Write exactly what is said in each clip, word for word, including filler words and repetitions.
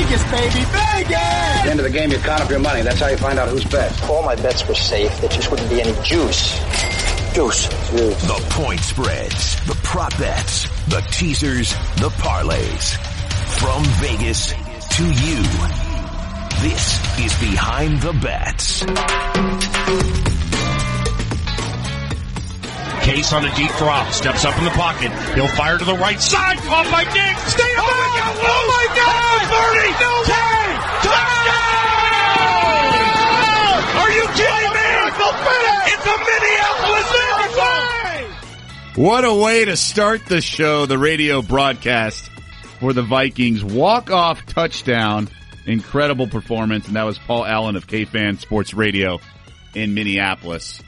Vegas, baby, Vegas! At the end of the game, you count up your money. That's how you find out who's best. All my bets were safe. There just wouldn't be any juice. Juice. Juice. The point spreads, the prop bets, the teasers, the parlays. From Vegas to you. This is Behind the Bets. Case on a deep drop, steps up in the pocket. He'll fire to the right side. Caught by Diggs. Stay up. Oh, my God. Oh, my God. thirty. No way. Touchdown. Are you kidding me? It's a Minneapolis miracle. What a way to start the show, the radio broadcast for the Vikings. Walk-off touchdown. Incredible performance. And that was Paul Allen of K-Fan Sports Radio in Minneapolis.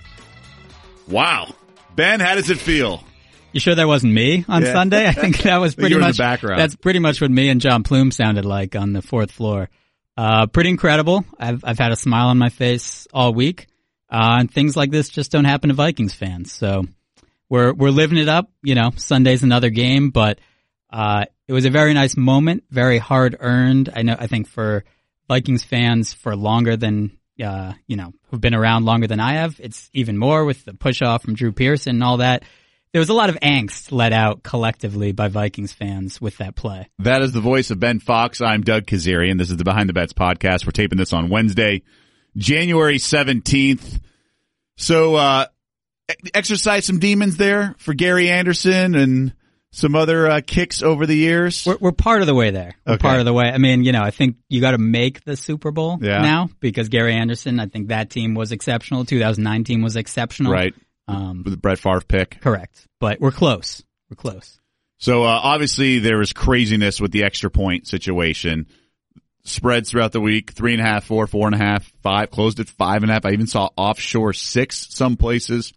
Wow. Ben, how does it feel? You sure that wasn't me on yeah. Sunday? I think that was pretty you were much in the background. That's pretty much what me and John Plume sounded like on the fourth floor. Uh, pretty incredible. I've I've had a smile on my face all week. Uh, and things like this just don't happen to Vikings fans. So we're we're living it up. You know, Sunday's another game, but uh, it was a very nice moment, very hard earned. I know. I think for Vikings fans for longer than. Uh, you know, who've been around longer than I have. It's even more with the push off from Drew Pearson and all that. There was a lot of angst let out collectively by Vikings fans with that play. That is the voice of Ben Fox. I'm Doug Kazarian. This is the Behind the Bets podcast. We're taping this on Wednesday, January seventeenth. So, uh, exercise some demons there for Gary Anderson and some other uh, kicks over the years. We're, we're part of the way there. We're okay. part of the way. I mean, you know, I think you got to make the Super Bowl yeah. now because Gary Anderson, I think that team was exceptional. two thousand nine team was exceptional. Right. Um, With the Brett Favre pick. Correct. But we're close. We're close. So, uh, obviously there was craziness with the extra point situation. Spreads throughout the week, three and a half, four, four and a half, five, closed at five and a half. I even saw offshore six some places.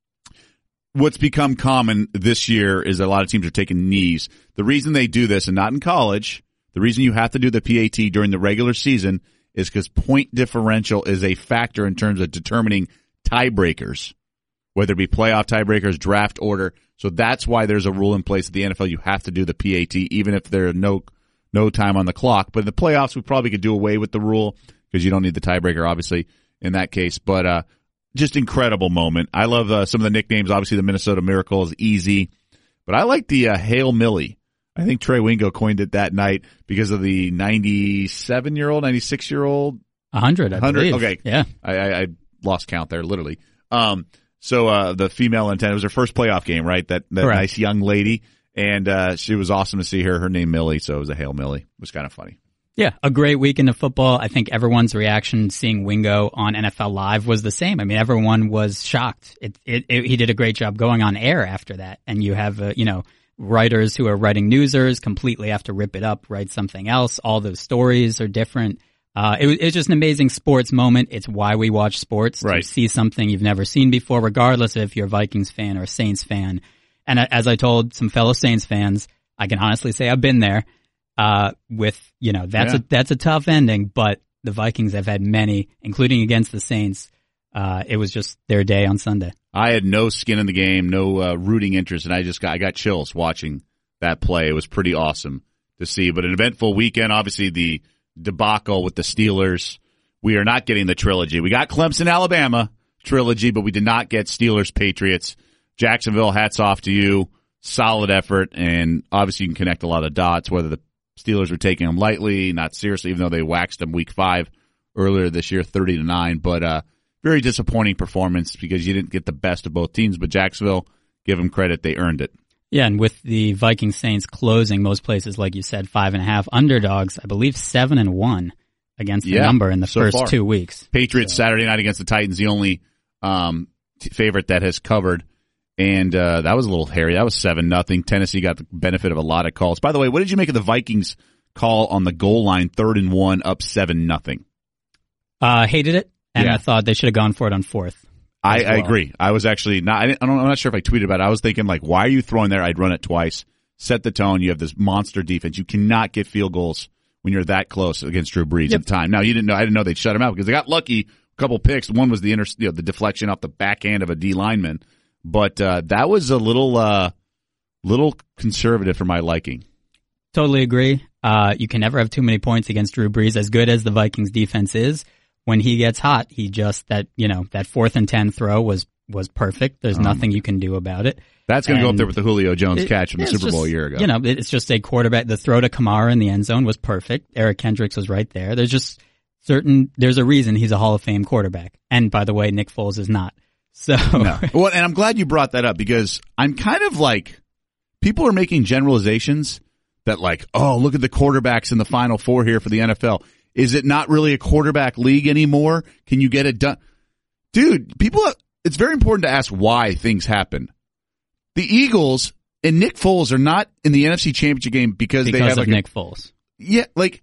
What's become common this year is that a lot of teams are taking knees. The reason they do this, and not in college, the reason you have to do the P A T during the regular season is because point differential is a factor in terms of determining tiebreakers, whether it be playoff tiebreakers, draft order. So that's why there's a rule in place at the N F L. You have to do the P A T, even if there's no no time on the clock. But in the playoffs, we probably could do away with the rule because you don't need the tiebreaker, obviously, in that case. But uh just incredible moment. I love uh, some of the nicknames. Obviously, the Minnesota Miracle is easy. But I like the uh, Hail Millie. I think Trey Wingo coined it that night because of the ninety-seven-year-old, ninety-six-year-old. one hundred, I believe. Okay. Yeah. I, I, I lost count there, literally. Um, so uh, the female antenna, it was her first playoff game, right? That, that nice young lady. And uh, she was awesome to see her. Her name Millie, so it was a Hail Millie. It was kind of funny. Yeah, a great weekend of football. I think everyone's reaction seeing Wingo on N F L Live was the same. I mean, everyone was shocked. It, it, it, he did a great job going on air after that. And you have, uh, you know, writers who are writing newsers completely have to rip it up, write something else. All those stories are different. Uh, it, it's just an amazing sports moment. It's why we watch sports. Right. To see something you've never seen before, regardless of if you're a Vikings fan or a Saints fan. And as I told some fellow Saints fans, I can honestly say I've been there. Uh, with, you know, that's yeah. a, that's a tough ending, but the Vikings have had many, including against the Saints. Uh, it was just their day on Sunday. I had no skin in the game, no uh, rooting interest, and I just got, I got chills watching that play. It was pretty awesome to see, but an eventful weekend. Obviously the debacle with the Steelers. We are not getting the trilogy. We got Clemson, Alabama trilogy, but we did not get Steelers, Patriots. Jacksonville, hats off to you. Solid effort, and obviously you can connect a lot of dots, whether the Steelers were taking them lightly, not seriously, even though they waxed them week five earlier this year, thirty to nine. But uh very disappointing performance because you didn't get the best of both teams. But Jacksonville, give them credit, they earned it. Yeah, and with the Viking Saints closing most places, like you said, five and a half underdogs, I believe seven and one against the yeah, number in the so first far. two weeks. Patriots so. Saturday night against the Titans, the only um t- favorite that has covered. And uh that was a little hairy. That was seven nothing. Tennessee got the benefit of a lot of calls. By the way, what did you make of the Vikings call on the goal line, third and one, up seven nothing? Uh, hated it, and yeah. I thought they should have gone for it on fourth. I, well. I agree. I was actually not. I, didn't, I don't, I'm not sure if I tweeted about it. I was thinking like, why are you throwing there? I'd run it twice, set the tone. You have this monster defense. You cannot get field goals when you're that close against Drew Brees yep. at the time. Now you didn't know. I didn't know they'd shut him out because they got lucky. A couple picks. One was the inter, you know, the deflection off the backhand of a D lineman. But uh, that was a little, uh, little conservative for my liking. totally agree. Uh, you can never have too many points against Drew Brees. As good as the Vikings defense is, when he gets hot, he just, that, you know, that fourth and ten throw was, was perfect. There's um, nothing you can do about it. That's going to go up there with the Julio Jones it, catch from the Super just, Bowl a year ago. You know, it's just a quarterback. The throw to Kamara in the end zone was perfect. Eric Kendricks was right there. There's just certain, there's a reason he's a Hall of Fame quarterback. And by the way, Nick Foles is not. So, no. Well, and I'm glad you brought that up because I'm kind of like, people are making generalizations that like, oh, look at the quarterbacks in the Final Four here for the N F L. Is it not really a quarterback league anymore? Can you get it done? Dude, people, it's very important to ask why things happen. The Eagles and Nick Foles are not in the N F C Championship game because, because they have of like Nick a, Foles. Yeah, like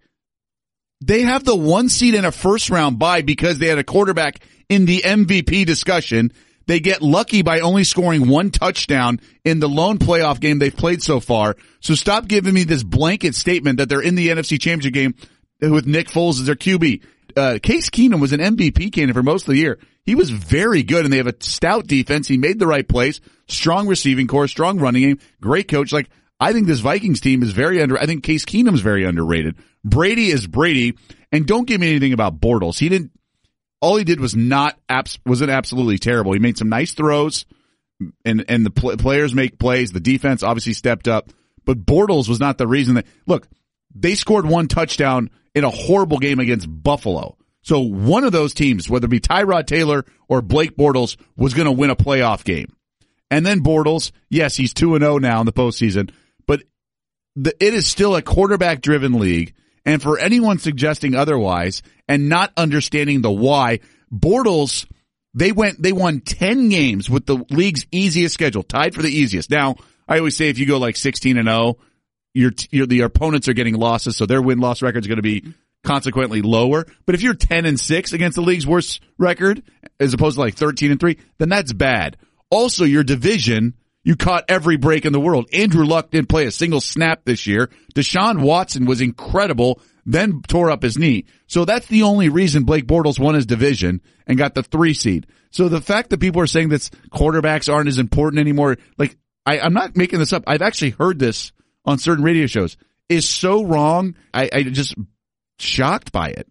they have the one seed in a first round bye because they had a quarterback in the M V P discussion. They get lucky by only scoring one touchdown in the lone playoff game they've played so far. So stop giving me this blanket statement that they're in the N F C Championship game with Nick Foles as their Q B. Uh, Case Keenum was an M V P candidate for most of the year. He was very good, and they have a stout defense. He made the right plays, strong receiving core, strong running game, great coach. Like, I think this Vikings team is very under, I think Case Keenum's very underrated. Brady is Brady, and don't give me anything about Bortles. He didn't, all he did was not, abs, wasn't absolutely terrible. He made some nice throws, and, and the pl- players make plays. The defense obviously stepped up, but Bortles was not the reason that, look, they scored one touchdown in a horrible game against Buffalo. So one of those teams, whether it be Tyrod Taylor or Blake Bortles, was going to win a playoff game. And then Bortles, yes, he's two and oh now in the postseason, but the, it is still a quarterback-driven league. And for anyone suggesting otherwise and not understanding the why, Bortles, they went, they won ten games with the league's easiest schedule, tied for the easiest. Now, I always say if you go like sixteen and oh, your, your, the opponents are getting losses, so their win-loss record is going to be consequently lower. But if you're ten and six against the league's worst record, as opposed to like thirteen and three, then that's bad. Also, your division, you caught every break in the world. Andrew Luck didn't play a single snap this year. Deshaun Watson was incredible, then tore up his knee. So that's the only reason Blake Bortles won his division and got the three seed. So the fact that people are saying that quarterbacks aren't as important anymore, like, I, I'm not making this up. I've actually heard this on certain radio shows, is so wrong. I, I just shocked by it.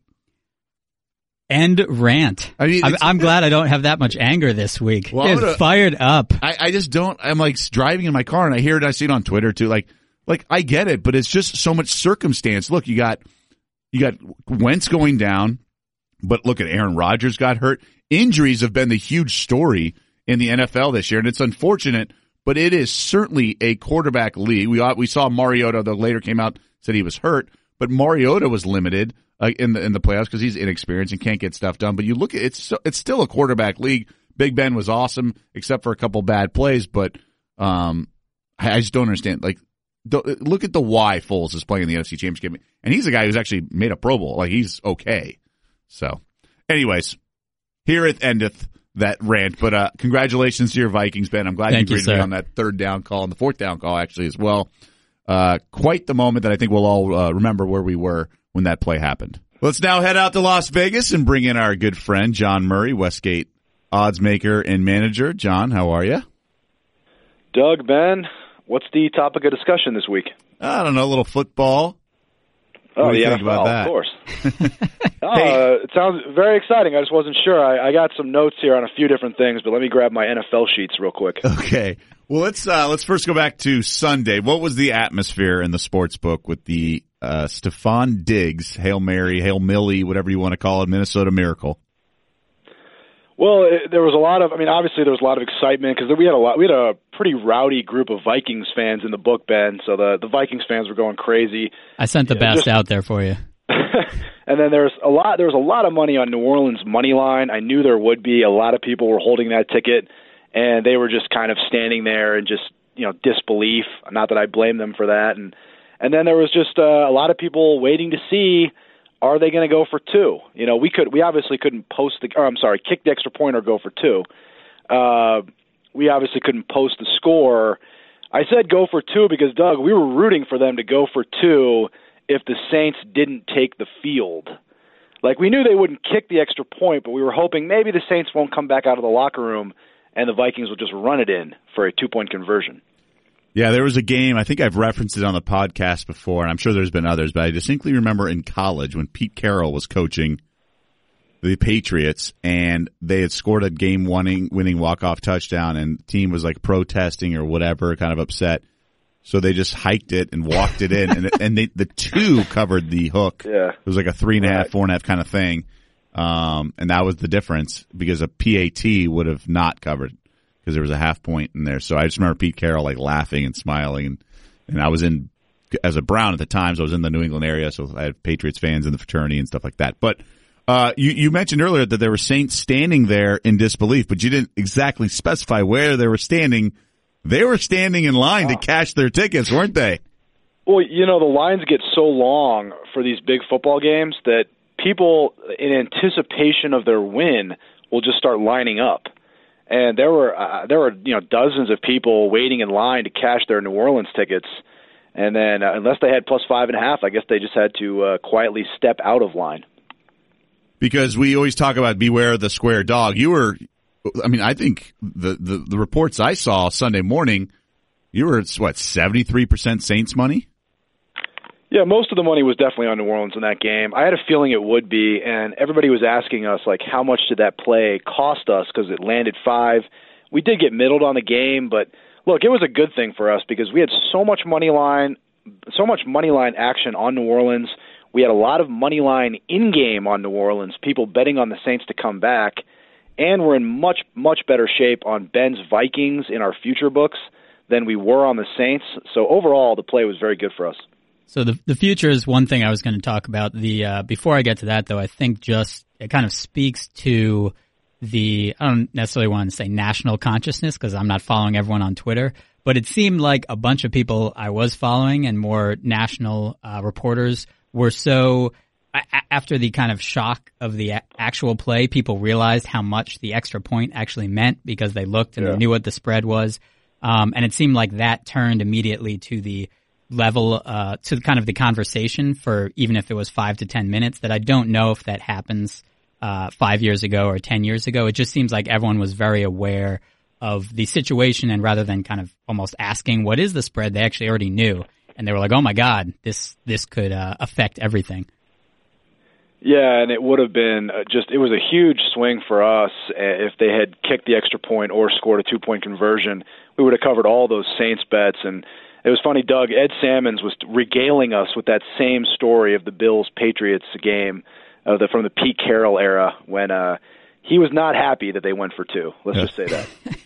End rant. I mean, I'm, I'm glad I don't have that much anger this week. Well, it's gonna, fired up. I, I just don't. I'm like driving in my car and I hear it. I see it on Twitter too. Like, like I get it, but it's just so much circumstance. Look, you got you got Wentz going down, but look at Aaron Rodgers got hurt. Injuries have been the huge story in the N F L this year, and it's unfortunate. But it is certainly a quarterback league. We we saw Mariota, though later came out said he was hurt, but Mariota was limited uh, in the in the playoffs because he's inexperienced and can't get stuff done. But you look at it's it's still a quarterback league. Big Ben was awesome, except for a couple bad plays. But um, I, I just don't understand. Like, don't, look at the why Foles is playing in the N F C Championship game, and he's a guy who's actually made a Pro Bowl. Like, he's okay. So, anyways, here it endeth. That rant, but uh congratulations to your Vikings, Ben. I'm glad Thank you agreed agreed on that third down call and the fourth down call actually as well. Uh quite the moment that I think we'll all uh, remember where we were when that play happened. Let's now head out to Las Vegas and bring in our good friend John Murray, Westgate odds maker and manager. John, how are you? Doug, Ben, what's the topic of discussion this week? I don't know, a little football. Oh, what do you yeah, think about oh, that? Of course. Uh, it sounds very exciting. I just wasn't sure. I, I got some notes here on a few different things, but let me grab my N F L sheets real quick. Okay. Well, let's uh, let's first go back to Sunday. What was the atmosphere in the sports book with the uh, Stephon Diggs, Hail Mary, Hail Millie, whatever you want to call it, Minnesota Miracle? Well, it, there was a lot of. I mean, obviously there was a lot of excitement because we had a lot. We had a pretty rowdy group of Vikings fans in the book, Ben. So the the Vikings fans were going crazy. I sent the yeah, best just, out there for you. And then there's a lot. There was a lot of money on New Orleans money line. I knew there would be. A lot of people were holding that ticket, and they were just kind of standing there in just you know disbelief. Not that I blame them for that. And and then there was just uh, a lot of people waiting to see, are they going to go for two? You know, we could. We obviously couldn't post the. Or I'm sorry, kick the extra point or go for two. Uh, we obviously couldn't post the score. I said go for two because Doug, we were rooting for them to go for two if the Saints didn't take the field. Like, we knew they wouldn't kick the extra point, but we were hoping maybe the Saints won't come back out of the locker room and the Vikings will just run it in for a two-point conversion. Yeah, there was a game, I think I've referenced it on the podcast before, and I'm sure there's been others, but I distinctly remember in college when Pete Carroll was coaching the Patriots, and they had scored a game-winning winning walk-off touchdown, and the team was like protesting or whatever, kind of upset. So they just hiked it and walked it in, and, and they, the two covered the hook. Yeah. It was like a three and a half, Right. four and a half kind of thing. Um, and that was the difference because a P A T would have not covered because there was a half point in there. So I just remember Pete Carroll like laughing and smiling, and, and I was in, as a Brown at the time, so I was in the New England area, so I had Patriots fans in the fraternity and stuff like that. But, uh, you, you mentioned earlier that there were Saints standing there in disbelief, but you didn't exactly specify where they were standing. They were standing in line to cash their tickets, weren't they? Well, you know, the lines get so long for these big football games that people, in anticipation of their win, will just start lining up. And there were uh, there were you know dozens of people waiting in line to cash their New Orleans tickets, and then uh, unless they had plus five and a half, I guess they just had to uh, quietly step out of line. Because we always talk about beware the square dog. You were, I mean, I think the the, the reports I saw Sunday morning, you were what seventy-three percent Saints money. Yeah, most of the money was definitely on New Orleans in that game. I had a feeling it would be, and everybody was asking us, like, how much did that play cost us because it landed five. We did get middled on the game, but, look, it was a good thing for us because we had so much money line, so much money line action on New Orleans. We had a lot of money line in-game on New Orleans, people betting on the Saints to come back, and we're in much, much better shape on Ben's Vikings in our future books than we were on the Saints. So overall, the play was very good for us. So the the future is one thing I was going to talk about. The uh, before I get to that, though, I think just it kind of speaks to the I don't necessarily want to say national consciousness because I'm not following everyone on Twitter, but it seemed like a bunch of people I was following and more national uh, reporters were so a- after the kind of shock of the a- actual play, people realized how much the extra point actually meant because they looked and Yeah. they knew what the spread was, um, and it seemed like that turned immediately to the level uh to kind of the conversation for even if it was five to ten minutes that I don't know if that happens uh five years ago or ten years ago. It just seems like everyone was very aware of the situation, and rather than kind of almost asking what is the spread, they actually already knew, and they were like, oh my god, this this could uh, affect everything. Yeah, and it would have been uh, just, it was a huge swing for us uh, if they had kicked the extra point or scored a two-point conversion. We would have covered all those Saints bets. And it was funny, Doug, Ed Salmons was regaling us with that same story of the Bills-Patriots game uh, the, from the Pete Carroll era when uh, he was not happy that they went for two. Let's just say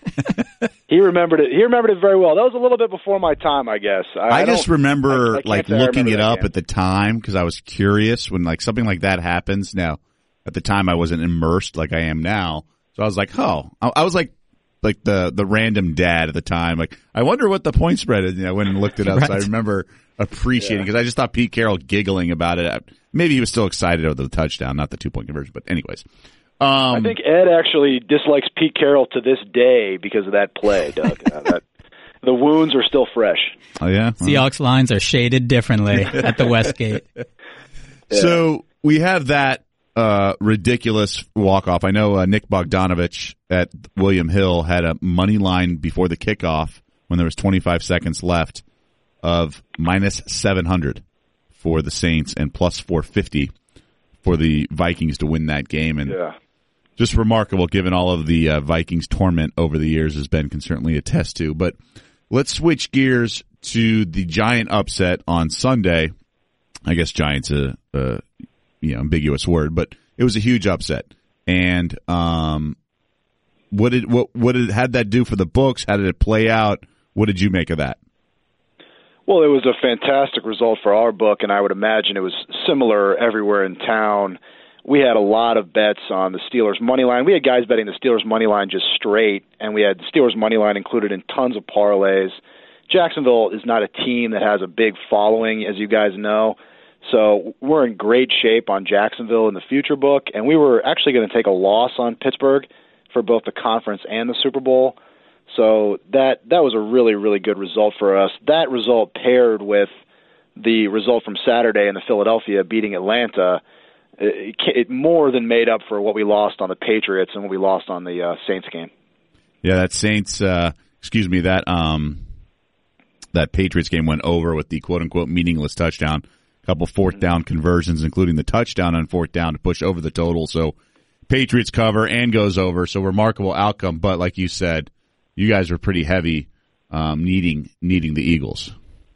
that. He remembered it. He remembered it very well. That was a little bit before my time, I guess. I, I, I just remember I, I like say I looking remember it that up game. at the time because I was curious when like something like that happens. Now, at the time, I wasn't immersed like I am now, so I was like, "Oh," I, I was like, like the the random dad at the time. Like, I wonder what the point spread is. You know, I went and looked it up, Right. so I remember appreciating because I just thought Pete Carroll giggling about it. Maybe he was still excited over the touchdown, not the two point conversion. But anyways. Um, I think Ed actually dislikes Pete Carroll to this day because of that play, Doug. uh, that, the wounds are still fresh. oh yeah, Seahawks lines are shaded differently at the Westgate. So we have that uh, ridiculous walk-off. I know uh, Nick Bogdanovich at William Hill had a money line before the kickoff when there was twenty-five seconds left of minus seven hundred for the Saints and plus four fifty for the Vikings to win that game. And Yeah. just remarkable given all of the uh, Vikings torment over the years, as Ben can certainly attest to. But let's switch gears to the giant upset on Sunday. I guess giant's a, a you know ambiguous word, but it was a huge upset. And um, what did what what did had that do for the books? How did it play out? What did you make of that? Well, it was a fantastic result for our book, and I would imagine it was similar everywhere in town. We had a lot of bets on the Steelers' money line. We had guys betting the Steelers' money line just straight, and we had the Steelers' money line included in tons of parlays. Jacksonville is not a team that has a big following, as you guys know, so we're in great shape on Jacksonville in the future book, and we were actually going to take a loss on Pittsburgh for both the conference and the Super Bowl. So that that was a really, really good result for us. That result paired with the result from Saturday in the Philadelphia beating Atlanta, it, it more than made up for what we lost on the Patriots and what we lost on the uh, Saints game. Yeah, that Saints, uh, excuse me, that um, that Patriots game went over with the quote-unquote meaningless touchdown. A couple fourth down conversions, including the touchdown on fourth down to push over the total. So Patriots cover and goes over, so remarkable outcome. But like you said, you guys were pretty heavy um, needing needing the Eagles.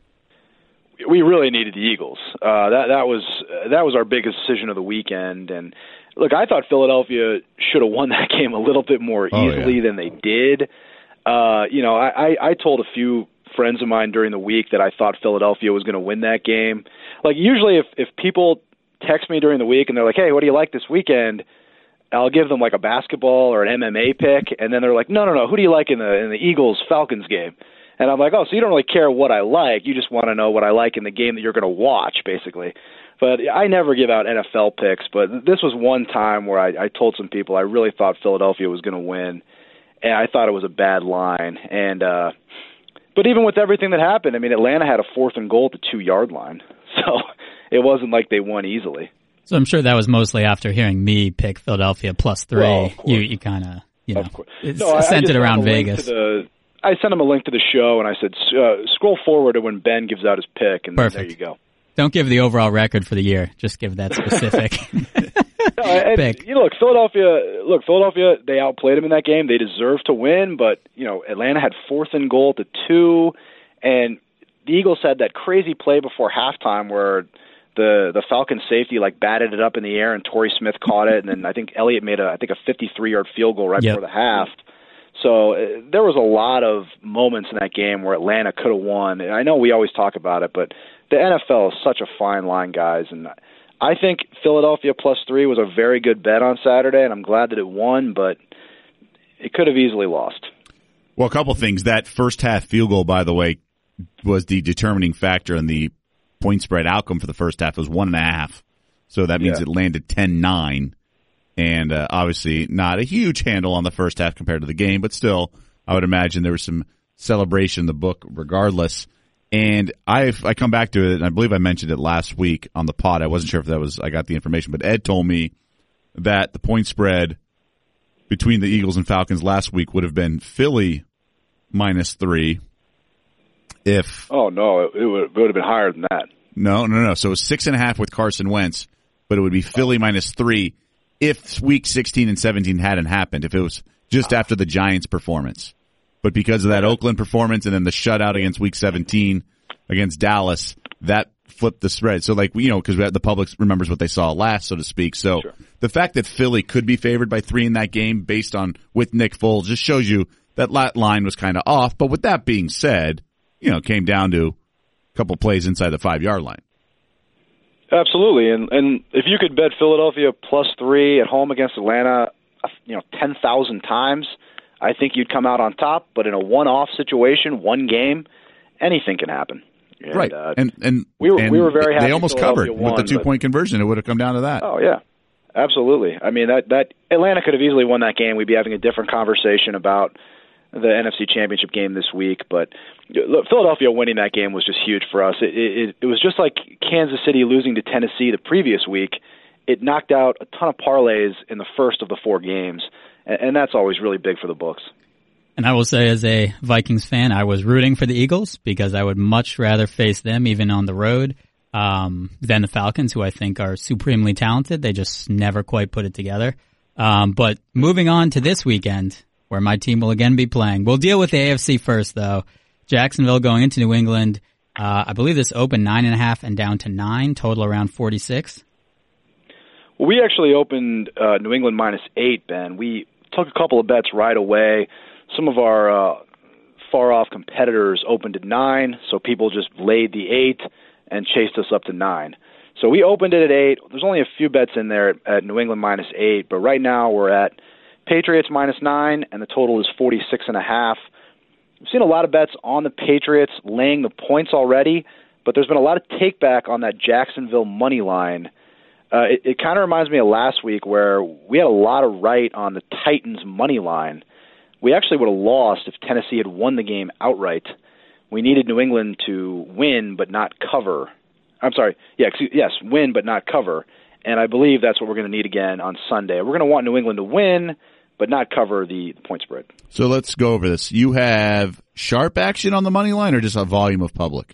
We really needed the Eagles. Uh, that that was that was our biggest decision of the weekend. And look, I thought Philadelphia should have won that game a little bit more easily oh, yeah. than they did. Uh, you know, I, I, I told a few friends of mine during the week that I thought Philadelphia was going to win that game. Like usually, if if people text me during the week and they're like, "Hey, what do you like this weekend?" I'll give them like a basketball or an M M A pick, and then they're like, "No, no, no. Who do you like in the in the Eagles Falcons game?" And I'm like, oh, so you don't really care what I like. You just want to know what I like in the game that you're going to watch, basically. But I never give out N F L picks, but this was one time where I, I told some people I really thought Philadelphia was going to win, and I thought it was a bad line. And uh, but even with everything that happened, I mean, Atlanta had a fourth and goal at the two-yard line, so it wasn't like they won easily. So I'm sure that was mostly after hearing me pick Philadelphia plus three. Well, you you kind of, you know, no, sent it around Vegas. I sent him a link to the show, and I said, uh, scroll forward to when Ben gives out his pick, and Perfect. There you go. Don't give the overall record for the year. Just give that specific no, and, pick. You know, look, Philadelphia, look, Philadelphia, they outplayed him in that game. They deserved to win, but, you know, Atlanta had fourth and goal to two, and the Eagles had that crazy play before halftime where the the Falcons safety, like, batted it up in the air, and Torrey Smith caught it, and then I think Elliott made, a I think, a fifty-three-yard field goal right yep. before the half. So uh, there was a lot of moments in that game where Atlanta could have won. And I know we always talk about it, but the N F L is such a fine line, guys. And I think Philadelphia plus three was a very good bet on Saturday, and I'm glad that it won, but it could have easily lost. Well, a couple things. That first half field goal, by the way, was the determining factor in the point spread outcome for the first half. It was one and a half. So that means yeah. it landed ten nine. And uh, obviously not a huge handle on the first half compared to the game, but still, I would imagine there was some celebration in the book regardless. And I I come back to it, and I believe I mentioned it last week on the pod. I wasn't sure if that was I got the information, but Ed told me that the point spread between the Eagles and Falcons last week would have been Philly minus three. If oh no, it would, it would have been higher than that. No, no, no. So it was six and a half with Carson Wentz, but it would be Philly minus three. If week sixteen and seventeen hadn't happened, if it was just after the Giants' performance. But because of that Oakland performance and then the shutout against week seventeen against Dallas, that flipped the spread. So, like, you know, because the public remembers what they saw last, so to speak. So sure. The fact that Philly could be favored by three in that game based on with Nick Foles just shows you that line was kind of off. But with that being said, you know, it came down to a couple plays inside the five-yard line. Absolutely, and and if you could bet Philadelphia plus three at home against Atlanta, you know, ten thousand times, I think you'd come out on top. But in a one-off situation, one game, anything can happen. And, right, uh, and and we were and we were very happy. They almost covered won, with the two-point conversion. It would have come down to that. Oh yeah, absolutely. I mean that that Atlanta could have easily won that game. We'd be having a different conversation about the N F C Championship game this week, but look, Philadelphia winning that game was just huge for us. It, it, it was just like Kansas City losing to Tennessee the previous week. It knocked out a ton of parlays in the first of the four games, and, and that's always really big for the books. And I will say, as a Vikings fan, I was rooting for the Eagles because I would much rather face them, even on the road, um, than the Falcons, who I think are supremely talented. They just never quite put it together. Um, but moving on to this weekend, where my team will again be playing. We'll deal with the A F C first, though. Jacksonville going into New England. Uh, I believe this opened nine and a half and down to nine, total around forty-six. Well, we actually opened uh, New England minus eight, Ben. We took a couple of bets right away. Some of our uh, far-off competitors opened at nine, so people just laid the eight and chased us up to nine. So we opened it at eight. There's only a few bets in there at New England minus eight, but right now we're at Patriots minus nine, and the total is forty-six and a half. We've seen a lot of bets on the Patriots laying the points already, but there's been a lot of take back on that Jacksonville money line. Uh, it it kind of reminds me of last week where we had a lot of right on the Titans money line. We actually would have lost if Tennessee had won the game outright. We needed New England to win but not cover. I'm sorry, yeah, excuse, yes, win but not cover. And I believe that's what we're going to need again on Sunday. We're going to want New England to win, but not cover the, the point spread. So let's go over this. You have sharp action on the money line or just a volume of public?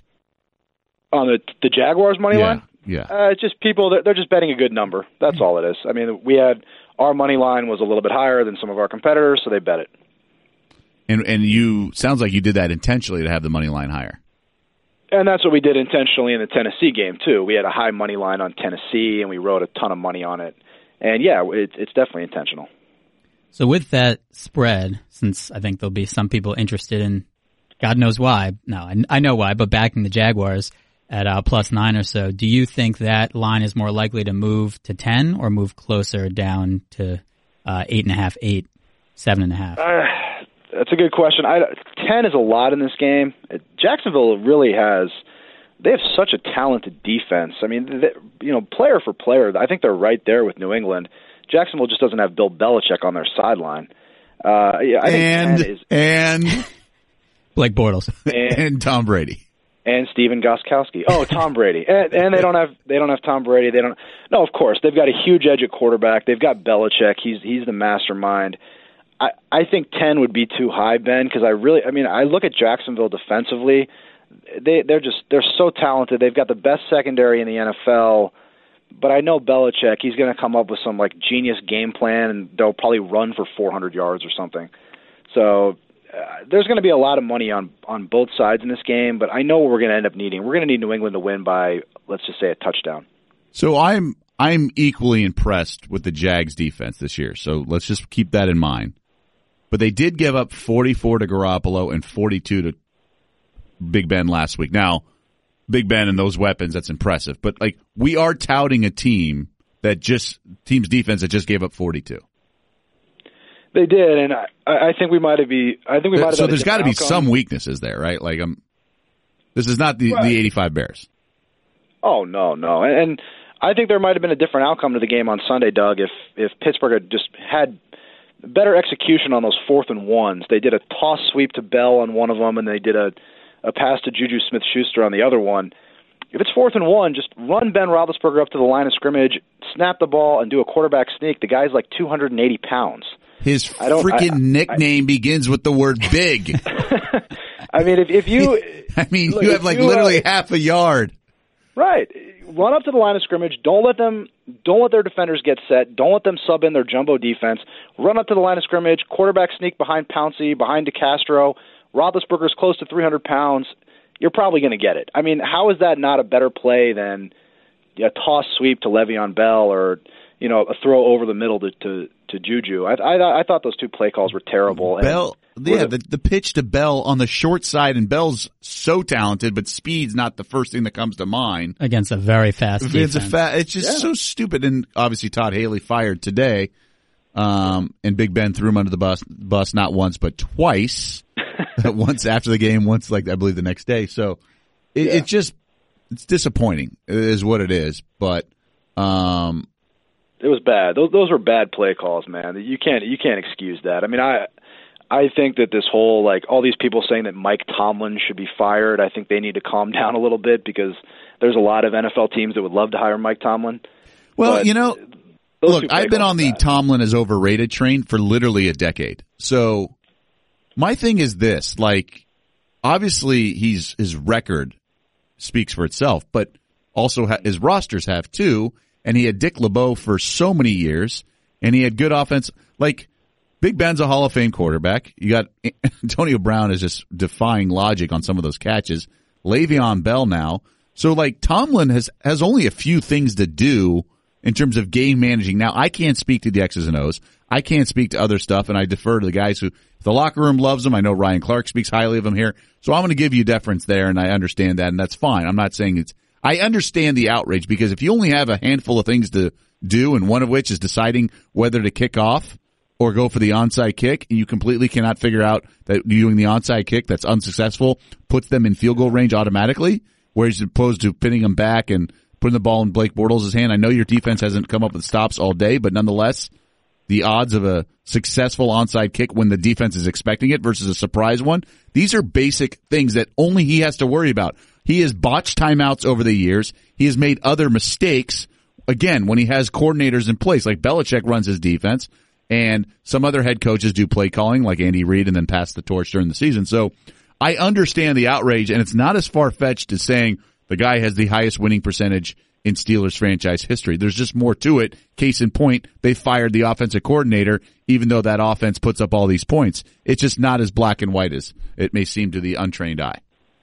On the the Jaguars money yeah, line? Yeah. Uh, it's just people, they're, they're just betting a good number. That's all it is. I mean, we had, our money line was a little bit higher than some of our competitors, so they bet it. And and you, sounds like you did that intentionally to have the money line higher. And that's what we did intentionally in the Tennessee game, too. We had a high money line on Tennessee, and we wrote a ton of money on it. And, yeah, it, it's definitely intentional. So with that spread, since I think there'll be some people interested in, God knows why, no, I, I know why, but backing the Jaguars at uh, plus nine or so, do you think that line is more likely to move to ten or move closer down to uh, eight and a half, eight, seven and a half? Uh, that's a good question. I, ten is a lot in this game. Jacksonville really has, they have such a talented defense. I mean, they, you know, player for player, I think they're right there with New England. Jacksonville just doesn't have Bill Belichick on their sideline. Uh, yeah, I think and, ten is, and Blake Bortles. And, and Tom Brady. And Steven Gostkowski. Oh, Tom Brady. And, and they don't have they don't have Tom Brady. They don't. No, of course they've got a huge edge at quarterback. They've got Belichick. He's he's the mastermind. I I think ten would be too high, Ben, because I really I mean I look at Jacksonville defensively. They they're just they're so talented. They've got the best secondary in the N F L. But I know Belichick. He's going to come up with some like genius game plan, and they'll probably run for four hundred yards or something. So. Uh, there's going to be a lot of money on, on both sides in this game, but I know what we're going to end up needing. We're going to need New England to win by, let's just say, a touchdown. So I'm I'm equally impressed with the Jags defense this year, so let's just keep that in mind. But they did give up forty-four to Garoppolo and forty-two to Big Ben last week. Now, Big Ben and those weapons, that's impressive. But, like, we are touting a team that just, team's defense that just gave up forty-two. They did, and I, I think we might have be. I think we might have. So there's got to be some weaknesses there, right? Like, um, this is not the, right. the eighty-five Bears. Oh no, no, and, and I think there might have been a different outcome to the game on Sunday, Doug. If if Pittsburgh had just had better execution on those fourth and ones, they did a toss sweep to Bell on one of them, and they did a a pass to Juju Smith-Schuster on the other one. If it's fourth and one, just run Ben Roethlisberger up to the line of scrimmage, snap the ball, and do a quarterback sneak. The guy's like two hundred eighty pounds. His freaking I, nickname I, begins with the word big. I mean, if, if you... I mean, look, you have like you, literally uh, half a yard. Right. Run up to the line of scrimmage. Don't let them, don't let their defenders get set. Don't let them sub in their jumbo defense. Run up to the line of scrimmage. Quarterback sneak behind Pouncey, behind DeCastro. Roethlisberger's close to three hundred pounds. You're probably going to get it. I mean, how is that not a better play than a toss sweep to Le'Veon Bell or, you know, a throw over the middle to, to, to Juju? I, I I thought those two play calls were terrible. Bell, and yeah, the, the pitch to Bell on the short side, and Bell's so talented, but speed's not the first thing that comes to mind. Against a very fast it's defense. A fa- it's just yeah. so stupid, and obviously Todd Haley fired today, um, and Big Ben threw him under the bus, bus not once but twice. Once after the game, once like I believe the next day. So it, yeah. it just it's disappointing is what it is. But um, it was bad. Those those were bad play calls, man. You can't you can't excuse that. I mean, I I think that this whole like all these people saying that Mike Tomlin should be fired. I think they need to calm down a little bit because there's a lot of N F L teams that would love to hire Mike Tomlin. Well, you know, look, I've been on the bad. Tomlin is overrated train for literally a decade. So. My thing is this, like, obviously he's, his record speaks for itself, but also ha- his rosters have too, and he had Dick LeBeau for so many years, and he had good offense. Like, Big Ben's a Hall of Fame quarterback. You got Antonio Brown is just defying logic on some of those catches. Le'Veon Bell now. So, like, Tomlin has, has only a few things to do in terms of game managing. Now, I can't speak to the X's and O's. I can't speak to other stuff, and I defer to the guys who, if the locker room loves him, I know Ryan Clark speaks highly of him here, so I'm going to give you deference there, and I understand that, and that's fine. I'm not saying it's, I understand the outrage, because if you only have a handful of things to do, and one of which is deciding whether to kick off or go for the onside kick, and you completely cannot figure out that doing the onside kick that's unsuccessful puts them in field goal range automatically, whereas opposed to pinning them back and putting the ball in Blake Bortles' hand. I know your defense hasn't come up with stops all day, but nonetheless, the odds of a successful onside kick when the defense is expecting it versus a surprise one, these are basic things that only he has to worry about. He has botched timeouts over the years. He has made other mistakes, again, when he has coordinators in place, like Belichick runs his defense, and some other head coaches do play calling, like Andy Reid, and then pass the torch during the season. So I understand the outrage, and it's not as far-fetched as saying the guy has the highest winning percentage in Steelers franchise history. There's just more to it. Case in point, they fired the offensive coordinator, even though that offense puts up all these points. It's just not as black and white as it may seem to the untrained eye.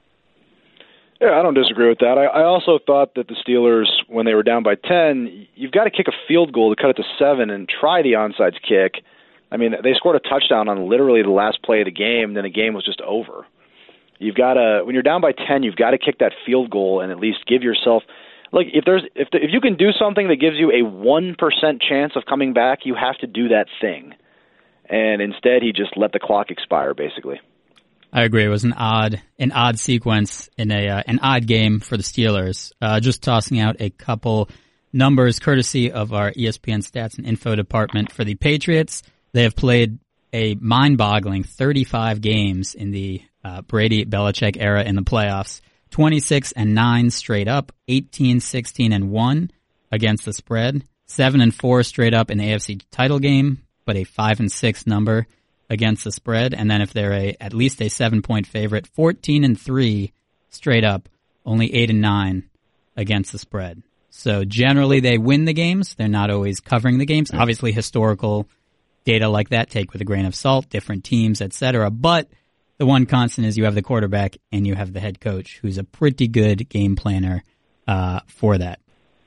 Yeah, I don't disagree with that. I, I also thought that the Steelers, when they were down by ten, you've got to kick a field goal to cut it to seven and try the onside kick. I mean, they scored a touchdown on literally the last play of the game, and then the game was just over. You've got to, when you're down by ten, you've got to kick that field goal and at least give yourself, like if there's if the, if you can do something that gives you a one percent chance of coming back, you have to do that thing. And instead, he just let the clock expire, basically. I agree. It was an odd, an odd sequence in a uh, an odd game for the Steelers. Uh, just tossing out a couple numbers, courtesy of our E S P N Stats and Info department for the Patriots. They have played a mind-boggling thirty-five games in the uh, Brady-Belichick era in the playoffs. twenty-six and nine straight up, eighteen, sixteen and one against the spread, seven and four straight up in the A F C title game, but a five and six number against the spread, and then if they're a at least a seven point favorite, fourteen and three straight up, only eight and nine against the spread. So generally they win the games. They're not always covering the games. Obviously historical data like that take with a grain of salt, different teams, et cetera. But the one constant is you have the quarterback and you have the head coach, who's a pretty good game planner uh, for that.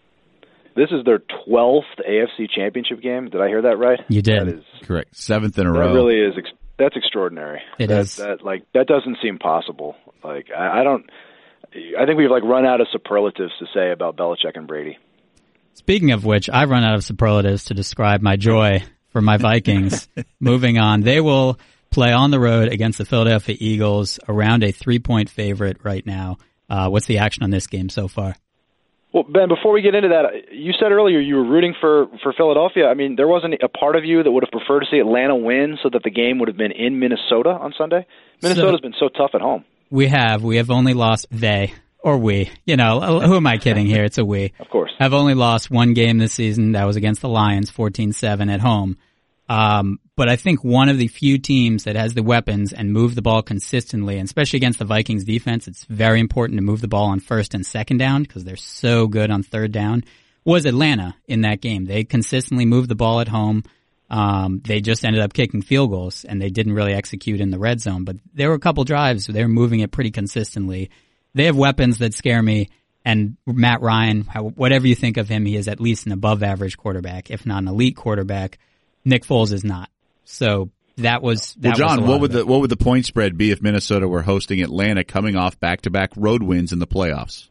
This is their twelfth A F C Championship game. Did I hear that right? You did. That is correct. Seventh in a that row. That really is. Ex- that's extraordinary. It that, is. That like that doesn't seem possible. Like I, I don't. I think we've like run out of superlatives to say about Belichick and Brady. Speaking of which, I run out of superlatives to describe my joy for my Vikings. Moving on, they will play on the road against the Philadelphia Eagles, around a three-point favorite right now. Uh, what's the action on this game so far? Well, Ben, before we get into that, you said earlier you were rooting for, for Philadelphia. I mean, there wasn't a part of you that would have preferred to see Atlanta win so that the game would have been in Minnesota on Sunday? Minnesota's so, been so tough at home. We have. We have only lost they, or we. You know, who am I kidding here? It's a we. Of course. Have only lost one game this season. That was against the Lions, fourteen seven at home. Um, but I think one of the few teams that has the weapons and move the ball consistently, and especially against the Vikings defense, it's very important to move the ball on first and second down because they're so good on third down, was Atlanta in that game. They consistently moved the ball at home. Um, they just ended up kicking field goals and they didn't really execute in the red zone, but there were a couple drives. They were moving it pretty consistently. They have weapons that scare me, and Matt Ryan, whatever you think of him, he is at least an above average quarterback, if not an elite quarterback. Nick Foles is not. So that was that. Well, John, was what would the what would the point spread be if Minnesota were hosting Atlanta, coming off back to back road wins in the playoffs?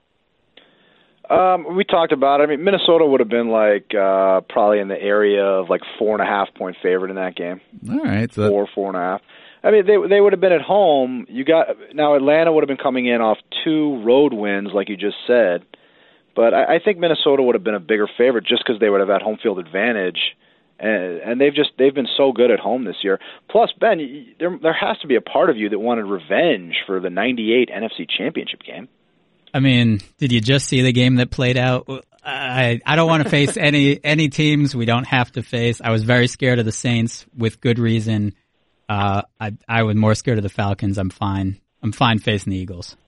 Um, we talked about it. I mean, Minnesota would have been like uh, probably in the area of like four and a half point favorite in that game. All right, so four four and a half. I mean, they they would have been at home. You got now Atlanta would have been coming in off two road wins, like you just said. But I, I think Minnesota would have been a bigger favorite just because they would have had home field advantage. And, and they've just they've been so good at home this year. Plus, Ben, there there has to be a part of you that wanted revenge for the ninety-eight N F C Championship game. I mean, did you just see the game that played out? I I don't want to face any any teams we don't have to face. I was very scared of the Saints with good reason. Uh, I I was more scared of the Falcons. I'm fine. I'm fine facing the Eagles.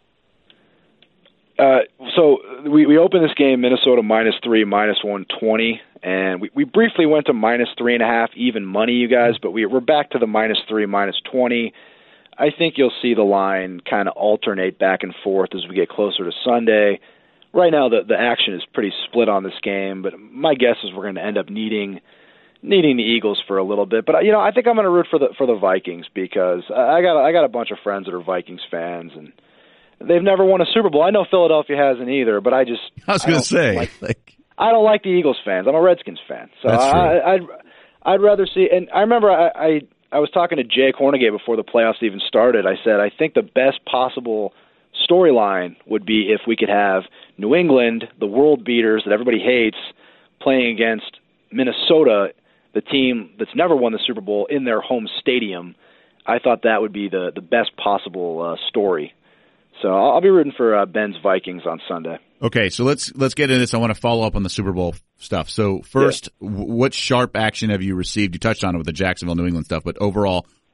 Uh, so we, we opened this game Minnesota minus three, minus one twenty, and we, we briefly went to minus three and a half even money, you guys, but we, we're back to the minus three, minus twenty. I think you'll see the line kind of alternate back and forth as we get closer to Sunday. Right now, the, the action is pretty split on this game, but my guess is we're going to end up needing needing the Eagles for a little bit. But you know, I think I'm going to root for the for the Vikings because I got I got a bunch of friends that are Vikings fans and. They've never won a Super Bowl. I know Philadelphia hasn't either, but I just I was going to say like, like I don't like the Eagles fans. I'm a Redskins fan, so That's true. I, I'd I'd rather see. And I remember I, I I was talking to Jay Hornegate before the playoffs even started. I said I think the best possible storyline would be if we could have New England, the world beaters that everybody hates, playing against Minnesota, the team that's never won the Super Bowl, in their home stadium. I thought that would be the the best possible uh, story. So I'll be rooting for uh, Ben's Vikings on Sunday. Okay, so let's let's get into this. I want to follow up on the Super Bowl stuff. So first, yeah. w- what sharp action have you received? You touched on it with the Jacksonville, New England stuff, but overall,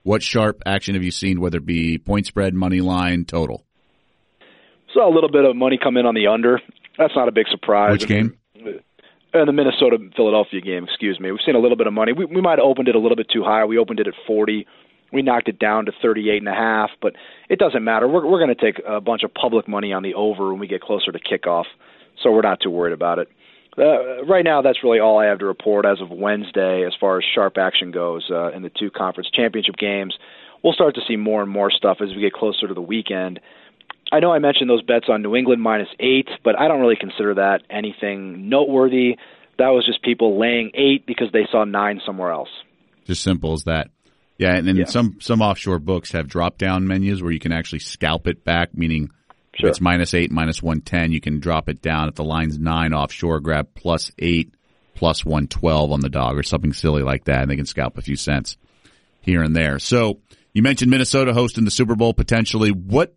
What sharp action have you seen, whether it be point spread, money line, total? Saw a little bit of money come in on the under. That's not a big surprise. Which game? In the Minnesota-Philadelphia game, excuse me. We've seen a little bit of money. We, we might have opened it a little bit too high. We opened it at forty. We knocked it down to thirty-eight and a half, but it doesn't matter. We're, we're going to take a bunch of public money on the over when we get closer to kickoff, so we're not too worried about it. Uh, right now, that's really all I have to report as of Wednesday as far as sharp action goes uh, in the two conference championship games. We'll start to see more and more stuff as we get closer to the weekend. I know I mentioned those bets on New England minus eight, but I don't really consider that anything noteworthy. That was just people laying eight because they saw nine somewhere else. Just simple as that. Yeah, and then yeah. some some offshore books have drop-down menus where you can actually scalp it back, meaning sure. if it's minus eight, minus one ten, you can drop it down. If the line's nine offshore, grab plus eight, plus one twelve on the dog or something silly like that, and they can scalp a few cents here and there. So you mentioned Minnesota hosting the Super Bowl potentially. What,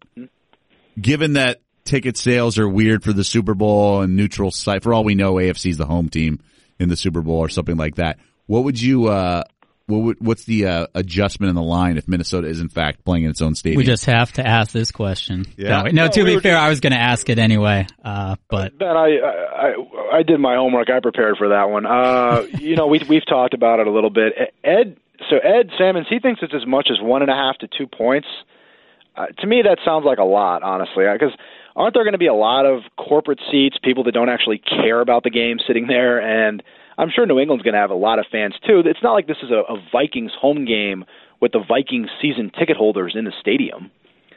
given that ticket sales are weird for the Super Bowl and neutral site, for all we know, A F C's the home team in the Super Bowl or something like that, what would you uh, – What would, what's the uh, adjustment in the line if Minnesota is in fact playing in its own stadium? We just have to ask this question. Yeah. No, no, no to we be fair, just, I was going to ask it anyway. Uh, but Ben, I, I I did my homework. I prepared for that one. Uh, you know, we we've talked about it a little bit. Ed, so Ed Salmons, he thinks it's as much as one and a half to two points. Uh, to me, that sounds like a lot, honestly, because aren't there going to be a lot of corporate seats, people that don't actually care about the game sitting there, and I'm sure New England's going to have a lot of fans, too. It's not like this is a, a Vikings home game with the Vikings season ticket holders in the stadium.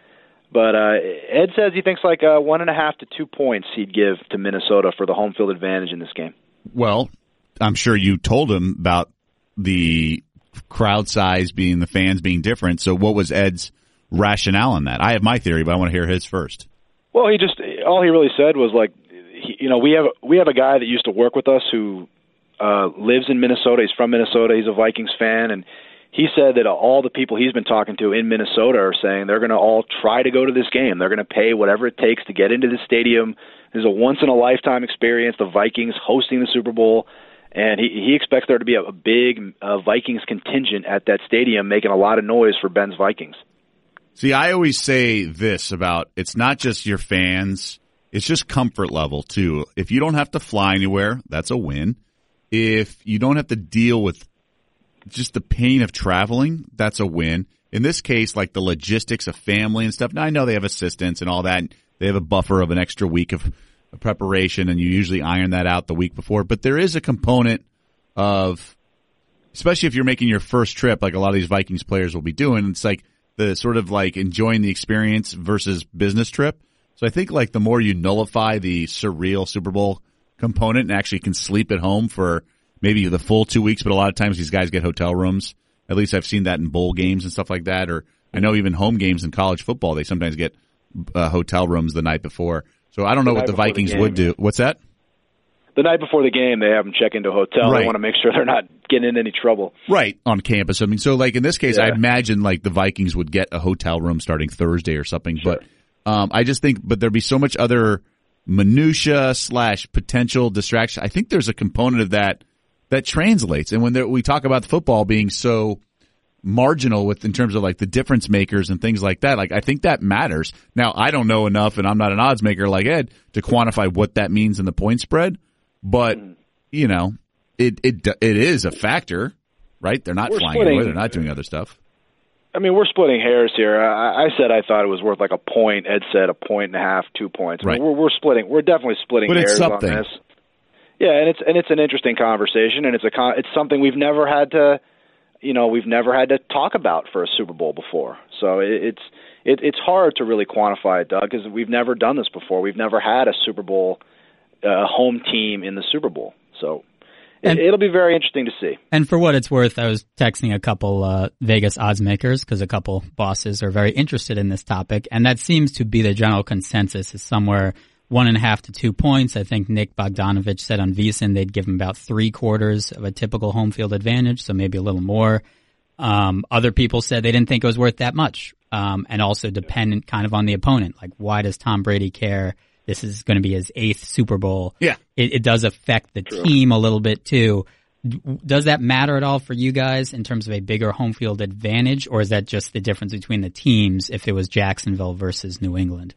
But uh, Ed says he thinks like uh, one and a half to two points he'd give to Minnesota for the home field advantage in this game. Well, I'm sure you told him about the crowd size being, the fans being different. So what was Ed's rationale on that? I have my theory, but I want to hear his first. Well, he just, all he really said was like, he, you know, we have we have a guy that used to work with us who Uh, lives in Minnesota. He's from Minnesota. He's a Vikings fan, and he said that all the people he's been talking to in Minnesota are saying they're going to all try to go to this game. They're going to pay whatever it takes to get into the stadium. This is a once-in-a-lifetime experience, the Vikings hosting the Super Bowl, and he, he expects there to be a, a big uh, Vikings contingent at that stadium making a lot of noise for Ben's Vikings. See, I always say this about it's not just your fans, it's just comfort level, too. If you don't have to fly anywhere, that's a win. If you don't have to deal with just the pain of traveling, that's a win. In this case, like the logistics of family and stuff, now I know they have assistants and all that. And they have a buffer of an extra week of preparation, and you usually iron that out the week before. But there is a component of, especially if you're making your first trip, like a lot of these Vikings players will be doing, it's like the sort of like enjoying the experience versus business trip. So I think like the more you nullify the surreal Super Bowl component and actually can sleep at home for maybe the full two weeks, but a lot of times these guys get hotel rooms. At least I've seen that in bowl games and stuff like that, or I know even home games in college football, they sometimes get uh, hotel rooms the night before. So I don't know the what the Vikings the game, would do. What's that? The night before the game, they have them check into a hotel. Right. They want to make sure they're not getting in any trouble. Right, on campus. I mean, so like in this case, Yeah. I imagine like the Vikings would get a hotel room starting Thursday or something, Sure. but um, I just think, but there'd be so much other minutia slash potential distraction. I think there's a component of that that translates. And when there, we talk about football being so marginal with in terms of like the difference makers and things like that, like I think that matters. Now, I don't know enough, and I'm not an odds maker like Ed to quantify what that means in the point spread, but you know, it it it is a factor, right? They're not We're flying splitting- anywhere. They're not doing other stuff. I mean, we're splitting hairs here. I, I said I thought it was worth like a point. Ed said a point and a half, two points. I mean, Right. we're, we're splitting. We're definitely splitting But it's hairs something. on this. Yeah, and it's and it's an interesting conversation, and it's a con- it's something we've never had to, you know, we've never had to talk about for a Super Bowl before. So it, it's it, it's hard to really quantify it, Doug, because we've never done this before. We've never had a Super Bowl uh, home team in the Super Bowl. So. And, It'll be very interesting to see. And for what it's worth, I was texting a couple uh, Vegas odds makers because a couple bosses are very interested in this topic, and that seems to be the general consensus is somewhere one and a half to two points. I think Nick Bogdanovich said on VSiN they'd give him about three quarters of a typical home field advantage, so maybe a little more. Um, other people said they didn't think it was worth that much, um, and also dependent kind of on the opponent. Like, why does Tom Brady care? This is going to be his eighth Super Bowl. Yeah. It, it does affect the True. team a little bit too. Does that matter at all for you guys in terms of a bigger home field advantage, or is that just the difference between the teams if it was Jacksonville versus New England?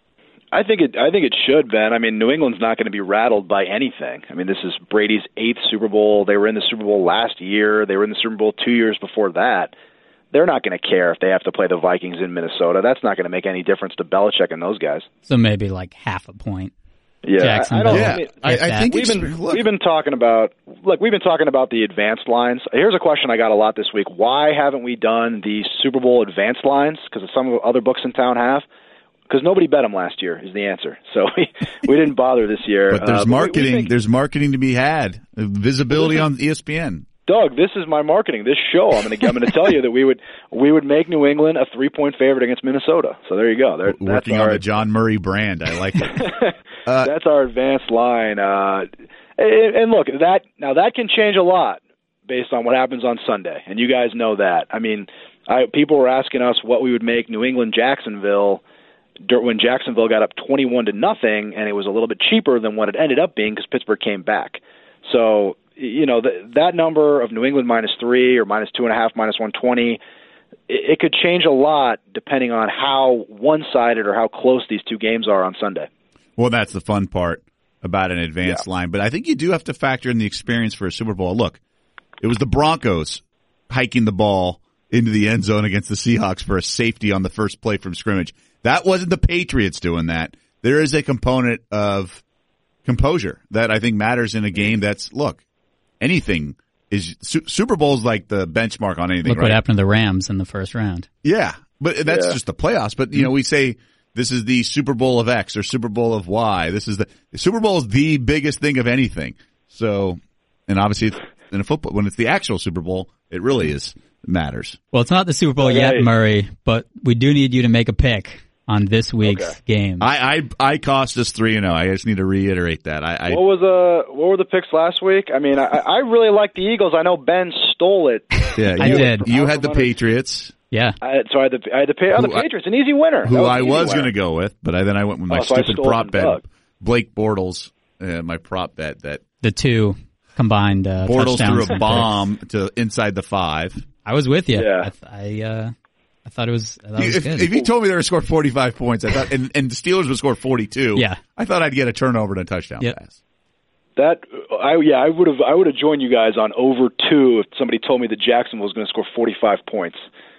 I think it. I think it should, Ben. I mean, New England's not going to be rattled by anything. I mean, this is Brady's eighth Super Bowl. They were in the Super Bowl last year. They were in the Super Bowl two years before that. They're not going to care if they have to play the Vikings in Minnesota. That's not going to make any difference to Belichick and those guys. So maybe like half a point. Yeah, I, I don't. Yeah, I, mean, I, I think we've it's, been look, we've been talking about look we've been talking about the advanced lines. Here's a question I got a lot this week: why haven't we done the Super Bowl advanced lines? Because some of the other books in town have. Because nobody bet them last year is the answer. So we, we didn't bother this year. But there's uh, marketing. But we, we think, there's marketing to be had. Visibility on E S P N. Doug, this is my marketing. This show, I'm going to I'm going to tell you that we would we would make New England a three point favorite against Minnesota. So there you go. There, Working that's on our, the John Murray brand. I like it. Uh, that's our advanced line. Uh, and, and look, that now that can change a lot based on what happens on Sunday, and you guys know that. I mean, I, people were asking us what we would make New England Jacksonville when Jacksonville got up twenty-one to nothing, and it was a little bit cheaper than what it ended up being because Pittsburgh came back. So, you know, the, that number of New England minus three or minus two and a half, minus one twenty, it, it could change a lot depending on how one-sided or how close these two games are on Sunday. Well, that's the fun part about an advanced yeah. line. But I think you do have to factor in the experience for a Super Bowl. Look, it was the Broncos hiking the ball into the end zone against the Seahawks for a safety on the first play from scrimmage. That wasn't the Patriots doing that. There is a component of composure that I think matters in a game that's, look, anything is – Super Bowl's like the benchmark on anything, Look right? what happened to the Rams in the first round. Yeah, but that's yeah. just the playoffs. But, you know, we say – this is the Super Bowl of X or Super Bowl of Y. This is the, the Super Bowl is the biggest thing of anything. So, and obviously it's in a football, when it's the actual Super Bowl, it really is, it matters. Well, it's not the Super Bowl Okay. yet, Murray, but we do need you to make a pick on this week's Okay. game. I, I, I cost us three and oh. I just need to reiterate that. I, I What was uh what were the picks last week? I mean, I, I really like the Eagles. I know Ben stole it. yeah, I you, did. You had the Patriots. Yeah. I, so I had the I had the pay, oh, the Who I- Patriots, an easy winner. Who That was I an easy was winner. going to go with, but I, then I went with my Oh, so I stupid stole prop from bet. Doug. Blake Bortles, uh, my prop bet that The two combined uh, Bortles touchdowns. threw a bomb to inside the five. I was with you. Yeah. I, I, uh, I thought it was, I thought it was If, good. if you told me they were score forty-five points, I thought, and, and the Steelers would score forty-two, Yeah. I thought I'd get a turnover and a touchdown Yep. pass. That I yeah I would have I would have joined you guys on over two if somebody told me that Jacksonville was going to score forty-five points.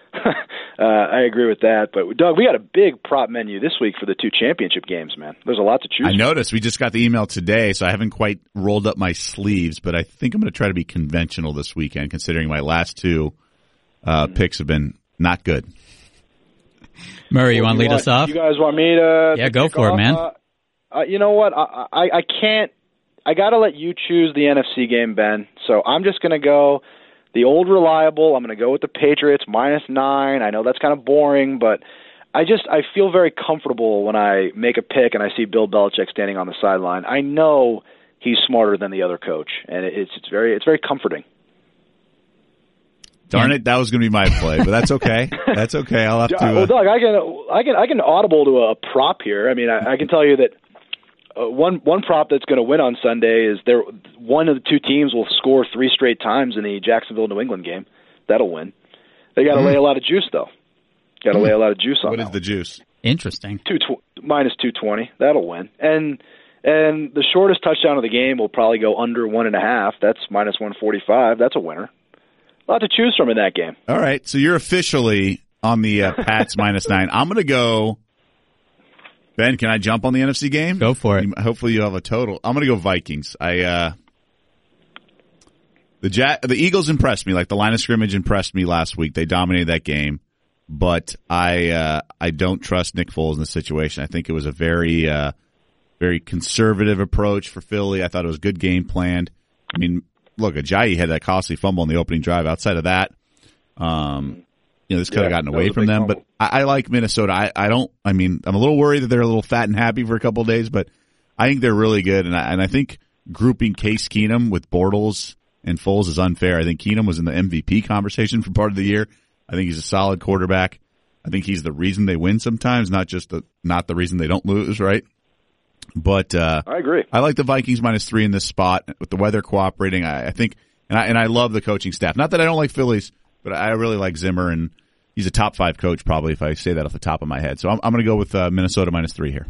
uh, I agree with that. But Doug, we got a big prop menu this week for the two championship games, man. There's a lot to choose I from. noticed we just got the email today, so I haven't quite rolled up my sleeves, but I think I'm going to try to be conventional this weekend, considering my last two uh, picks have been not good. Murray, you Well, want to lead us off? You guys want me to? Yeah, to go kick for it, off? man. Uh, uh, you know what? I, I I can't. I got to let you choose the N F C game, Ben. So I'm just going to go the old reliable. I'm going to go with the Patriots minus nine. I know that's kind of boring, but I just I feel very comfortable when I make a pick and I see Bill Belichick standing on the sideline. I know he's smarter than the other coach, and it's it's very it's very comforting. Darn it, that was going to be my play, but that's okay. That's okay. I'll have to. Yeah, well, Uh, Doug, I can I can I can audible to a prop here. I mean, I, I can tell you that uh, one one prop that's going to win on Sunday is there. One of the two teams will score three straight times in the Jacksonville New England game. That'll win. They got to Mm. lay a lot of juice though. Got to lay a lot of juice on. what that is the juice? Interesting. two tw- minus two twenty? That'll win. And and the shortest touchdown of the game will probably go under one and a half. That's minus one forty five. That's a winner. A lot to choose from in that game. All right, so you're officially on the uh, Pats minus nine. I'm going to go. Ben, can I jump on the N F C game? Go for it. You- hopefully you have a total. I'm going to go Vikings. I uh, the ja- the Eagles impressed me. Like the line of scrimmage impressed me last week. They dominated that game, but I uh, I don't trust Nick Foles in this situation. I think it was a very uh, very conservative approach for Philly. I thought it was a good game planned. I mean, look, Ajayi had that costly fumble in the opening drive. Outside of that, um, you know, this could have Yeah, gotten that away was a from big them. fumble. But I, I like Minnesota. I, I don't. I mean, I'm a little worried that they're a little fat and happy for a couple of days, but I think they're really good. And I, and I think grouping Case Keenum with Bortles and Foles is unfair. I think Keenum was in the M V P conversation for part of the year. I think he's a solid quarterback. I think he's the reason they win sometimes, not just the not the reason they don't lose, right? But uh, I agree. I like the Vikings minus three in this spot with the weather cooperating. I, I think And I and I love the coaching staff. Not that I don't like Phillies, but I really like Zimmer, and he's a top five coach probably if I say that off the top of my head. So I'm, I'm going to go with uh, Minnesota minus three here.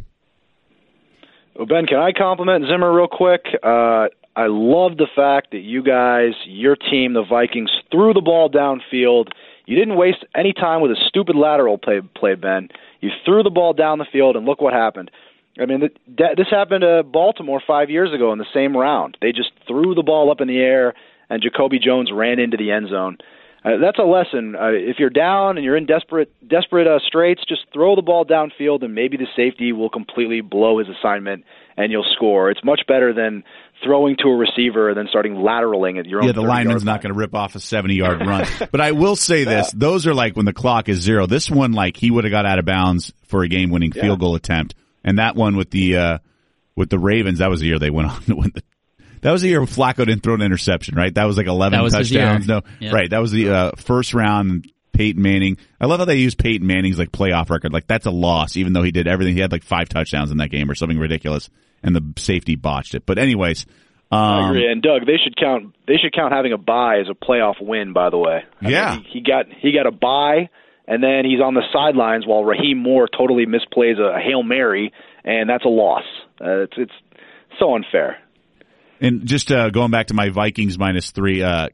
Well, Ben, can I compliment Zimmer real quick? Uh, I love the fact that you guys, your team, the Vikings, threw the ball downfield. You didn't waste any time with a stupid lateral play, play Ben. You threw the ball down the field, and look what happened. I mean, this happened to Baltimore five years ago in the same round. They just threw the ball up in the air, and Jacoby Jones ran into the end zone. Uh, that's a lesson. Uh, if you're down and you're in desperate desperate uh, straits, just throw the ball downfield, and maybe the safety will completely blow his assignment, and you'll score. It's much better than throwing to a receiver and then starting lateraling at your own. Yeah, the lineman's not going to rip off a seventy-yard run. But I will say this. Yeah. Those are like when the clock is zero. This one, like, he would have got out of bounds for a game-winning yeah. field goal attempt. And that one with the uh, with the Ravens, that was the year they went on to win the That was the year Flacco didn't throw an interception, right? That was like eleven was touchdowns. No, yeah. Right. That was the uh, first round. Peyton Manning. I love how they use Peyton Manning's like playoff record. Like that's a loss, even though he did everything. He had like five touchdowns in that game or something ridiculous, and the safety botched it. But anyways, um, I agree. And Doug, they should count. They should count having a bye as a playoff win. By the way, I yeah, mean, he, he got he got a bye, and then he's on the sidelines while Raheem Moore totally misplays a, a Hail Mary, and that's a loss. Uh, it's it's so unfair. And just uh, going back to my Vikings minus three, uh,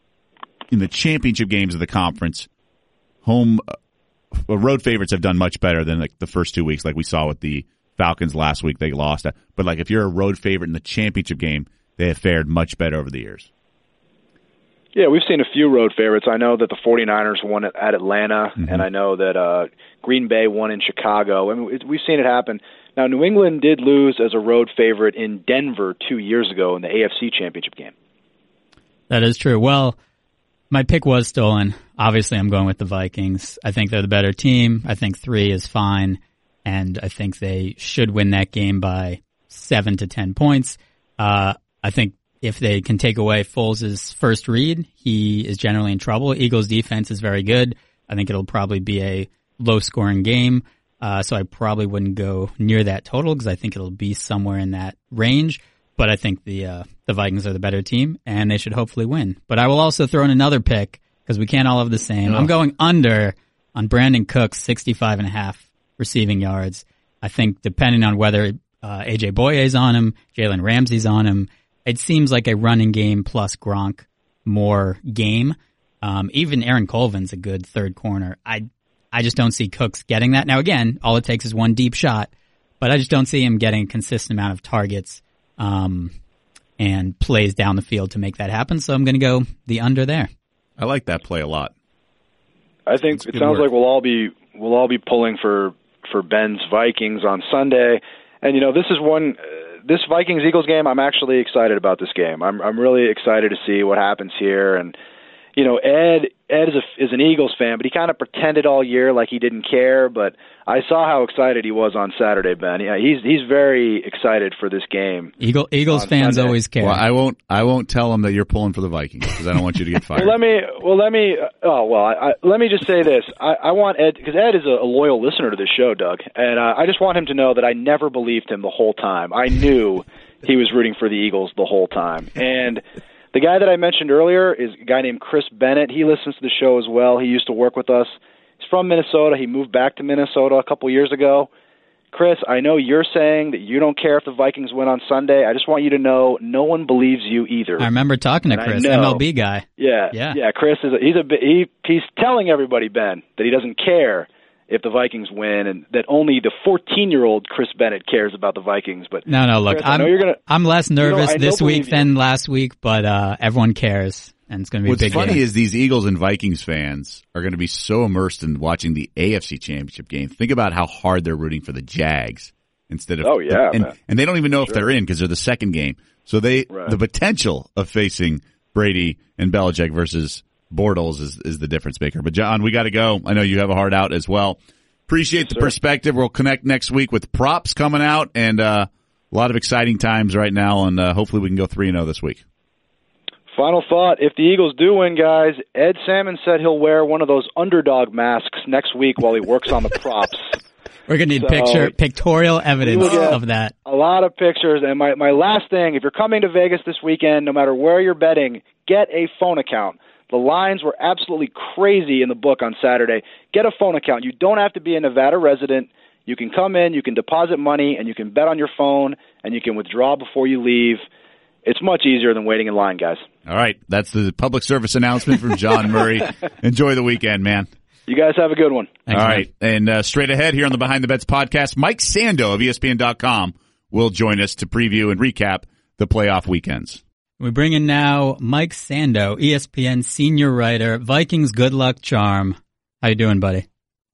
in the championship games of the conference, home uh, road favorites have done much better than like the first two weeks, like we saw with the Falcons last week. They lost. But like if you're a road favorite in the championship game, they have fared much better over the years. Yeah, we've seen a few road favorites. I know that the 49ers won at Atlanta, mm-hmm. and I know that uh, Green Bay won in Chicago. I mean, we've seen it happen. Now, New England did lose as a road favorite in Denver two years ago in the A F C Championship game. That is true. Well, my pick was stolen. Obviously, I'm going with the Vikings. I think they're the better team. I think three is fine, and I think they should win that game by seven to ten points. Uh, I think if they can take away Foles' first read, he is generally in trouble. Eagles' defense is very good. I think it'll probably be a low-scoring game. Uh, so I probably wouldn't go near that total because I think it'll be somewhere in that range. But I think the uh, the Vikings are the better team, and they should hopefully win. But I will also throw in another pick because we can't all have the same. Oh. I'm going under on Brandon Cooks, sixty-five and a half receiving yards. I think depending on whether uh, A J Boye's on him, Jalen Ramsey's on him, it seems like a running game plus Gronk more game. Um, even Aaron Colvin's a good third corner. I I just don't see Cooks getting that. Now, again, all it takes is one deep shot, but I just don't see him getting a consistent amount of targets um, and plays down the field to make that happen. So I'm going to go the under there. I like that play a lot. I think it sounds work. like we'll all be we'll all be pulling for for Ben's Vikings on Sunday, and you know this is one uh, this Vikings Eagles game. I'm actually excited about this game. I'm I'm really excited to see what happens here and. You know, Ed Ed is a, is an Eagles fan, but he kind of pretended all year like he didn't care. But I saw how excited he was on Saturday, Ben. Yeah, he's he's very excited for this game. Eagle Eagles fans Sunday. always care. Well, I won't I won't tell him that you're pulling for the Vikings because I don't want you to get fired. well, let me well let me oh well I, I, let me just say this. I, I want Ed because Ed is a, a loyal listener to this show, Doug, and uh, I just want him to know that I never believed him the whole time. I knew he was rooting for the Eagles the whole time, and. The guy that I mentioned earlier is a guy named Chris Bennett. He listens to the show as well. He used to work with us. He's from Minnesota. He moved back to Minnesota a couple years ago. Chris, I know you're saying that you don't care if the Vikings win on Sunday. I just want you to know no one believes you either. I remember talking to and Chris, M L B guy. Yeah, yeah, yeah. Chris is a, he's a he, he's telling everybody, Ben, that he doesn't care if the Vikings win, and that only the fourteen-year-old Chris Bennett cares about the Vikings. But no, no, look, Chris, I'm you're gonna, I'm less nervous you know, this week than last week, but uh, everyone cares, and it's going to be What's a big funny game. is these Eagles and Vikings fans are going to be so immersed in watching the A F C Championship game. Think about how hard they're rooting for the Jags instead of oh yeah, and, man. and they don't even know sure. if they're in because they're the second game. So they right. the potential of facing Brady and Belichick versus Bortles is is the difference maker. But John, we got to go. I know you have a heart out as well. Appreciate yes, the sir. perspective. We'll connect next week with props coming out and uh, a lot of exciting times right now, and uh, hopefully we can go three and oh this week. Final thought, if the Eagles do win, guys, Ed Salmon said he'll wear one of those underdog masks next week while he works on the props. We're going to need so, picture, pictorial evidence of that. A lot of pictures. And my, my last thing, if you're coming to Vegas this weekend, no matter where you're betting, get a phone account. The lines were absolutely crazy in the book on Saturday. Get a phone account. You don't have to be a Nevada resident. You can come in, you can deposit money, and you can bet on your phone, and you can withdraw before you leave. It's much easier than waiting in line, guys. All right. That's the public service announcement from John Murray. Enjoy the weekend, man. You guys have a good one. Thanks, All right. Man. And uh, straight ahead here on the Behind the Bets podcast, Mike Sando of E S P N dot com will join us to preview and recap the playoff weekends. We bring in now Mike Sando, E S P N senior writer, Vikings good luck charm. How you doing, buddy?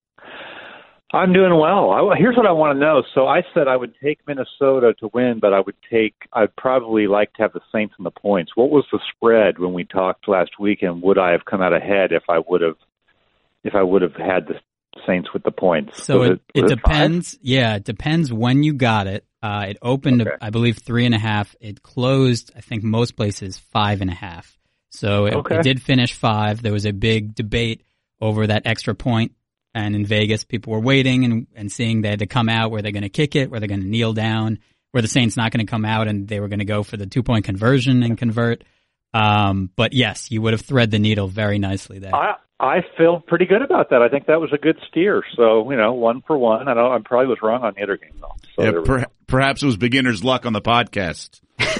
I'm doing well. I, here's what I want to know. So I said I would take Minnesota to win, but I would take, I'd probably like to have the Saints in the points. What was the spread when we talked last week, and would I have come out ahead if I would have, if I would have had the Saints with the points? So was it, it, it depends. Five? Yeah, it depends when you got it. Uh, it opened, okay. I believe, three and a half. It closed, I think, most places five and a half. So it, okay. it did finish five. There was a big debate over that extra point. And in Vegas, people were waiting and, and seeing they had to come out. Were they going to kick it? Were they going to kneel down? Were the Saints not going to come out and they were going to go for the two-point conversion and convert? Um, but yes, you would have thread the needle very nicely there. I, I feel pretty good about that. I think that was a good steer. So, you know, one for one. I know I probably was wrong on the other game, though. So yeah, per- perhaps it was beginner's luck on the podcast.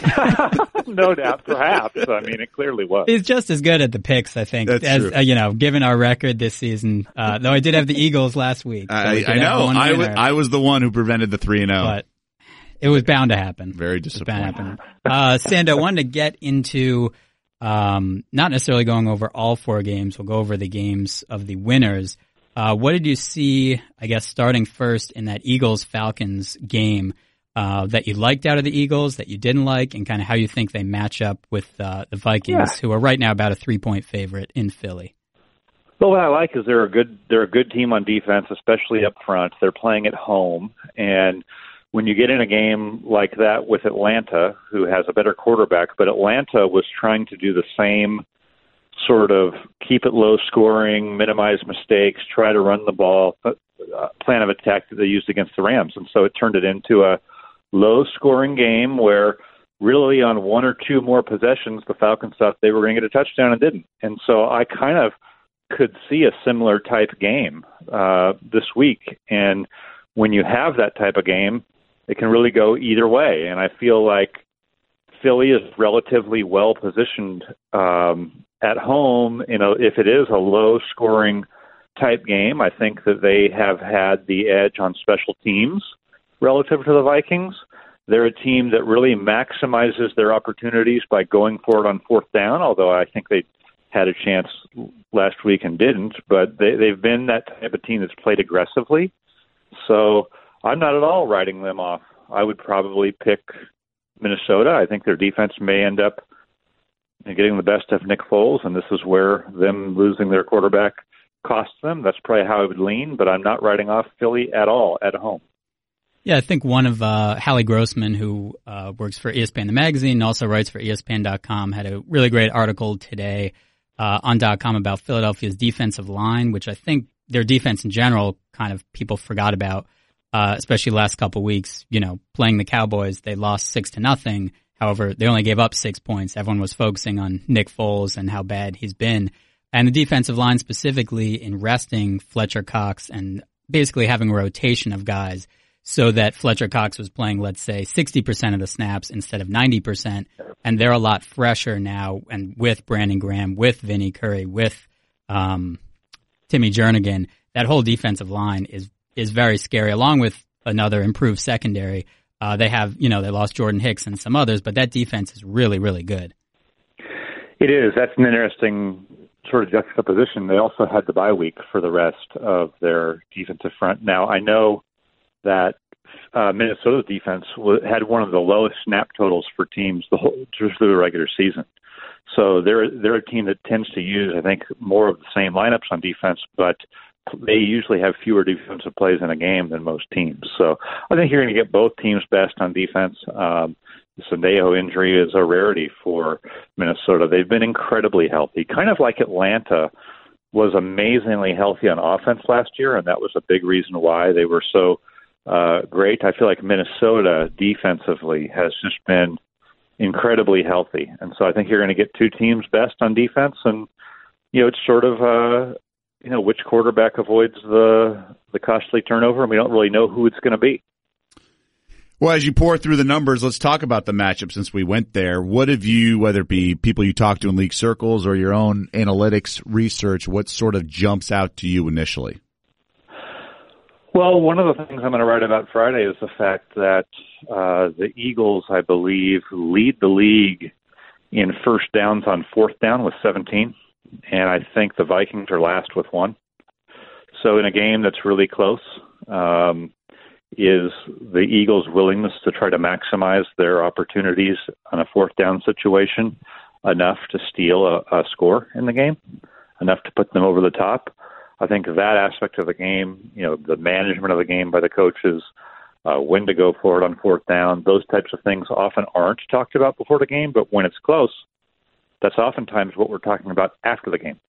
No doubt, perhaps. I mean, it clearly was. He's just as good at the picks, I think, That's as true. Uh, you know, given our record this season. Uh, though I did have the Eagles last week. So I, we I did have know. one I was, winner, I was the one who prevented the three and zero. but it was bound to happen. Very It was bound to disappointing. happen. Uh, Sando, wanted to get into um, not necessarily going over all four games. We'll go over the games of the winners. Uh, what did you see, I guess, starting first in that Eagles-Falcons game uh, that you liked out of the Eagles, that you didn't like, and kind of how you think they match up with uh, the Vikings, Yeah. who are right now about a three-point favorite in Philly? Well, what I like is they're a good they're a good team on defense, especially up front. They're playing at home, and when you get in a game like that with Atlanta, who has a better quarterback, but Atlanta was trying to do the same sort of keep it low scoring, minimize mistakes, try to run the ball uh, plan of attack that they used against the Rams, and so it turned it into a low scoring game where really on one or two more possessions, the Falcons thought they were going to get a touchdown and didn't. And so I kind of could see a similar type game uh, this week. And when you have that type of game, it can really go either way. And I feel like Philly is relatively well positioned um, at home. You know, if it is a low scoring type game, I think that they have had the edge on special teams relative to the Vikings. They're a team that really maximizes their opportunities by going for it on fourth down, although I think they had a chance last week and didn't. But they, they've been that type of team that's played aggressively. So I'm not at all writing them off. I would probably pick Minnesota. I think their defense may end up getting the best of Nick Foles, and this is where them losing their quarterback costs them. That's probably how I would lean, but I'm not writing off Philly at all at home. Yeah, I think one of uh, Hallie Grossman, who uh, works for E S P N the magazine and also writes for E S P N dot com, had a really great article today uh, on .com about Philadelphia's defensive line, which I think their defense in general kind of people forgot about, uh, especially the last couple of weeks. You know, playing the Cowboys, they lost six to nothing. However, they only gave up six points. Everyone was focusing on Nick Foles and how bad he's been. And the defensive line specifically in resting Fletcher Cox and basically having a rotation of guys so that Fletcher Cox was playing, let's say, sixty percent of the snaps instead of ninety percent. And they're a lot fresher now. And with Brandon Graham, with Vinny Curry, with um, Timmy Jernigan, that whole defensive line is is very scary, along with another improved secondary. Uh, they have, you know, they lost Jordan Hicks and some others, but that defense is really, really good. It is. That's an interesting sort of juxtaposition. They also had the bye week for the rest of their defensive front. Now, I know that uh, Minnesota's defense w- had one of the lowest snap totals for teams the whole through the regular season. So they're they're a team that tends to use, I think, more of the same lineups on defense, but they usually have fewer defensive plays in a game than most teams. So I think you're going to get both teams best on defense. Um, the Sendejo injury is a rarity for Minnesota. They've been incredibly healthy, kind of like Atlanta was amazingly healthy on offense last year, and that was a big reason why they were so Uh, great. I feel like Minnesota defensively has just been incredibly healthy. And so I think you're going to get two teams best on defense, and you know it's sort of uh, you know which quarterback avoids the the costly turnover, and we don't really know who it's going to be. Well, as you pour through the numbers, let's talk about the matchup since we went there. What have you, whether it be people you talk to in league circles or your own analytics research, what sort of jumps out to you initially? Well, one of the things I'm going to write about Friday is the fact that uh, the Eagles, I believe, lead the league in first downs on fourth down with seventeen, and I think the Vikings are last with one. So in a game that's really close, um, is the Eagles' willingness to try to maximize their opportunities on a fourth down situation enough to steal a, a score in the game, enough to put them over the top? I think that aspect of the game, you know, the management of the game by the coaches, uh, when to go for it on fourth down, those types of things often aren't talked about before the game, but when it's close, that's oftentimes what we're talking about after the game.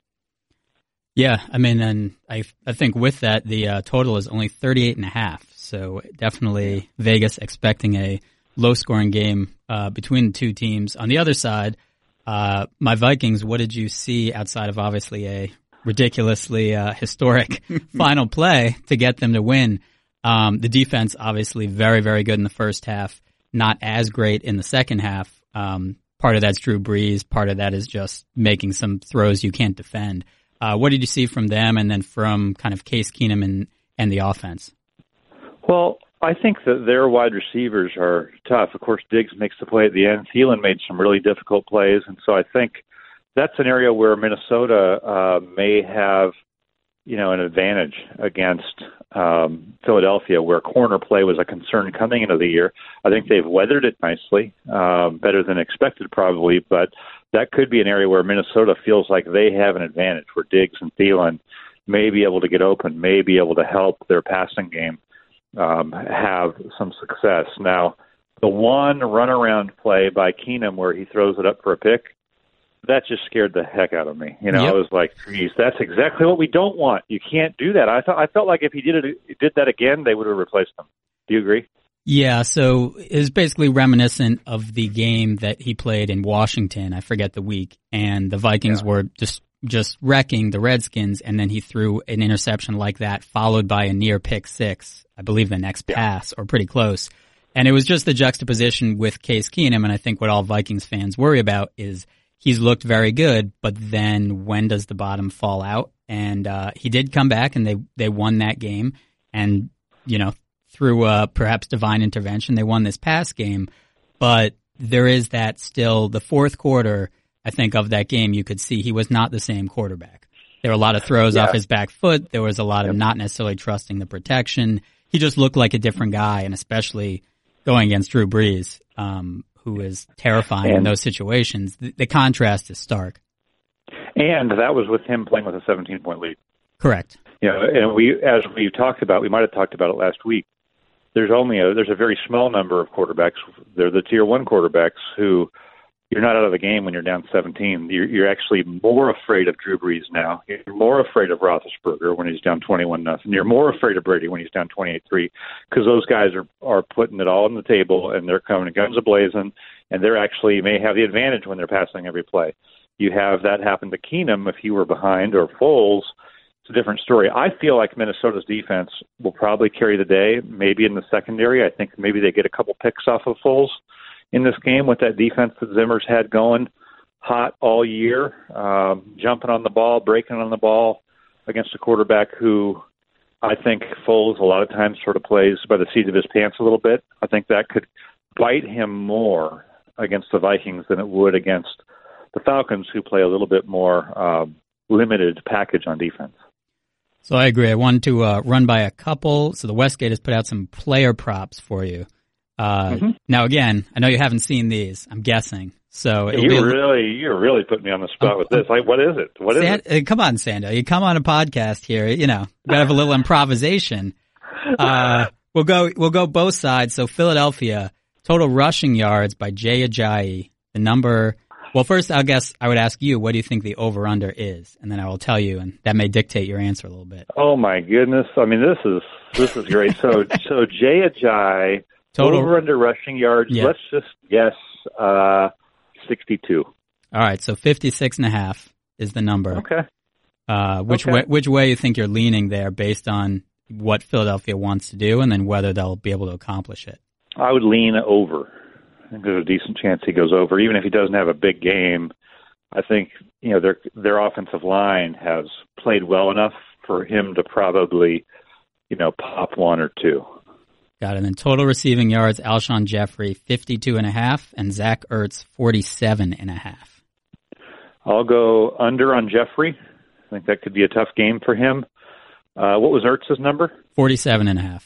Yeah, I mean, and I I think with that, the uh, total is only thirty-eight and a half. So definitely Vegas expecting a low-scoring game uh, between the two teams. On the other side, uh, my Vikings, what did you see outside of obviously a ridiculously uh, historic final play to get them to win? Um, the defense obviously very, very good in the first half, not as great in the second half. Um, part of that's Drew Brees. Part of that is just making some throws you can't defend. Uh, what did you see from them and then from kind of Case Keenum and, and the offense? Well, I think that their wide receivers are tough. Of course, Diggs makes the play at the end. Thielen made some really difficult plays, and so I think that's an area where Minnesota uh, may have, you know, an advantage against um, Philadelphia, where corner play was a concern coming into the year. I think they've weathered it nicely, um, better than expected probably, but that could be an area where Minnesota feels like they have an advantage, where Diggs and Thielen may be able to get open, may be able to help their passing game um, have some success. Now, the one runaround play by Keenum where he throws it up for a pick, that just scared the heck out of me. You know, yep. I was like, geez, that's exactly what we don't want. You can't do that. I thought I felt like if he did it, did that again, they would have replaced him. Do you agree? Yeah, so it was basically reminiscent of the game that he played in Washington. I forget the week, and the Vikings yeah. were just just wrecking the Redskins, and then he threw an interception like that, followed by a near pick six, I believe the next yeah. pass, or pretty close. And it was just the juxtaposition with Case Keenum, and I think what all Vikings fans worry about is he's looked very good, but then when does the bottom fall out? And uh, he did come back, and they, they won that game, and, you know, through uh, perhaps divine intervention, they won this past game, but there is that still, the fourth quarter, I think, of that game, you could see he was not the same quarterback. There were a lot of throws yeah. off his back foot. There was a lot of yep. not necessarily trusting the protection. He just looked like a different guy, and especially going against Drew Brees, um, who is terrifying and, in those situations. The, the contrast is stark. And that was with him playing with a seventeen-point lead. Correct. You know, and we, as we talked about, we might have talked about it last week, there's only a, there's a very small number of quarterbacks. They're the tier one quarterbacks who you're not out of the game when you're down seventeen. You're, you're actually more afraid of Drew Brees now. You're more afraid of Roethlisberger when he's down twenty-one nothing. You're more afraid of Brady when he's down twenty-eight three because those guys are, are putting it all on the table and they're coming guns a-blazing, and they're actually may have the advantage when they're passing every play. You have that happen to Keenum if he were behind, or Foles. It's a different story. I feel like Minnesota's defense will probably carry the day, maybe in the secondary. I think maybe they get a couple picks off of Foles in this game with that defense that Zimmer's had going hot all year, um, jumping on the ball, breaking on the ball against a quarterback who I think Foles a lot of times sort of plays by the seat of his pants a little bit. I think that could bite him more against the Vikings than it would against the Falcons, who play a little bit more um, limited package on defense. So I agree. I wanted to uh, run by a couple. So the Westgate has put out some player props for you. Uh, mm-hmm. Now, again, I know you haven't seen these, I'm guessing. So it'll you be a, really, you really put me on the spot uh, with this. Like, what is it? What Sand, is it? Come on, Sando. You come on a podcast here. You know, gotta have a little improvisation. Uh, we'll go. We'll go both sides. So Philadelphia total rushing yards by Jay Ajayi. The number. Well, first, I guess I would ask you, what do you think the over/under is, and then I will tell you, and that may dictate your answer a little bit. Oh my goodness! I mean, this is this is great. So, so Jay Ajayi total over/under rushing yards. Yeah. Let's just guess uh, sixty-two. All right, so fifty-six and a half is the number. Okay. Uh, which okay. way, which way you think you're leaning there based on what Philadelphia wants to do and then whether they'll be able to accomplish it? I would lean over. I think there's a decent chance he goes over, even if he doesn't have a big game. I think, you know, their their offensive line has played well enough for him to probably, you know, pop one or two. Got it. And then total receiving yards, Alshon Jeffrey, fifty-two and a half, and Zach Ertz, forty-seven and a half. I'll go under on Jeffrey. I think that could be a tough game for him. Uh, what was Ertz's number? Forty-seven and a half.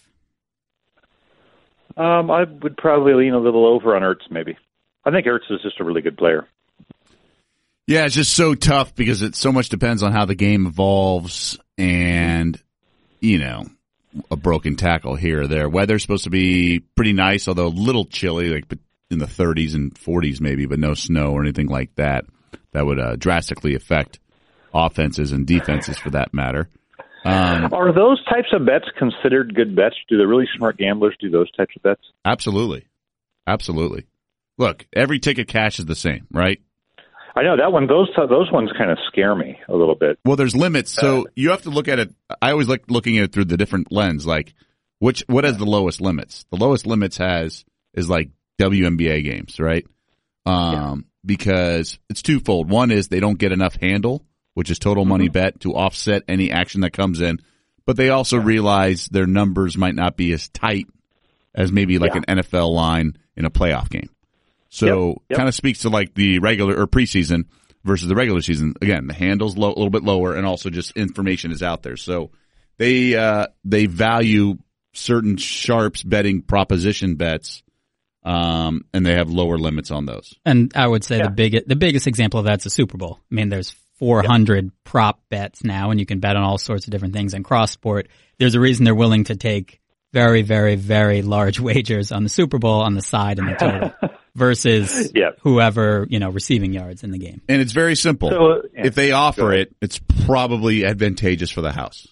Um, I would probably lean a little over on Ertz, maybe. I think Ertz is just a really good player. Yeah, it's just so tough because it so much depends on how the game evolves and, you know, a broken tackle here or there. Weather's supposed to be pretty nice, although a little chilly, like in the thirties and forties maybe, but no snow or anything like that. That would uh, drastically affect offenses and defenses for that matter. Um, Are those types of bets considered good bets? Do the really smart gamblers do those types of bets? Absolutely. Absolutely. Look, every ticket cash is the same, right? I know that one. Those those ones kind of scare me a little bit. Well, there's limits, so you have to look at it. I always like looking at it through the different lens. Like, which what has the lowest limits? The lowest limits has is like W N B A games, right? Um, yeah. Because it's twofold. One is they don't get enough handle, which is total money mm-hmm. bet, to offset any action that comes in. But they also yeah. realize their numbers might not be as tight as maybe like yeah. an N F L line in a playoff game. So yep, yep. kind of speaks to like the regular or preseason versus the regular season. Again, the handle's low, a little bit lower, and also just information is out there. So they uh, they value certain sharps betting proposition bets, um, and they have lower limits on those. And I would say yeah. the big the biggest example of that's the Super Bowl. I mean, there's four hundred yep. prop bets now, and you can bet on all sorts of different things. And cross sport, there's a reason they're willing to take very, very, very large wagers on the Super Bowl on the side and the total. Versus yep. whoever, you know, receiving yards in the game. And it's very simple. So, uh, yeah. If they offer it, it's probably advantageous for the house.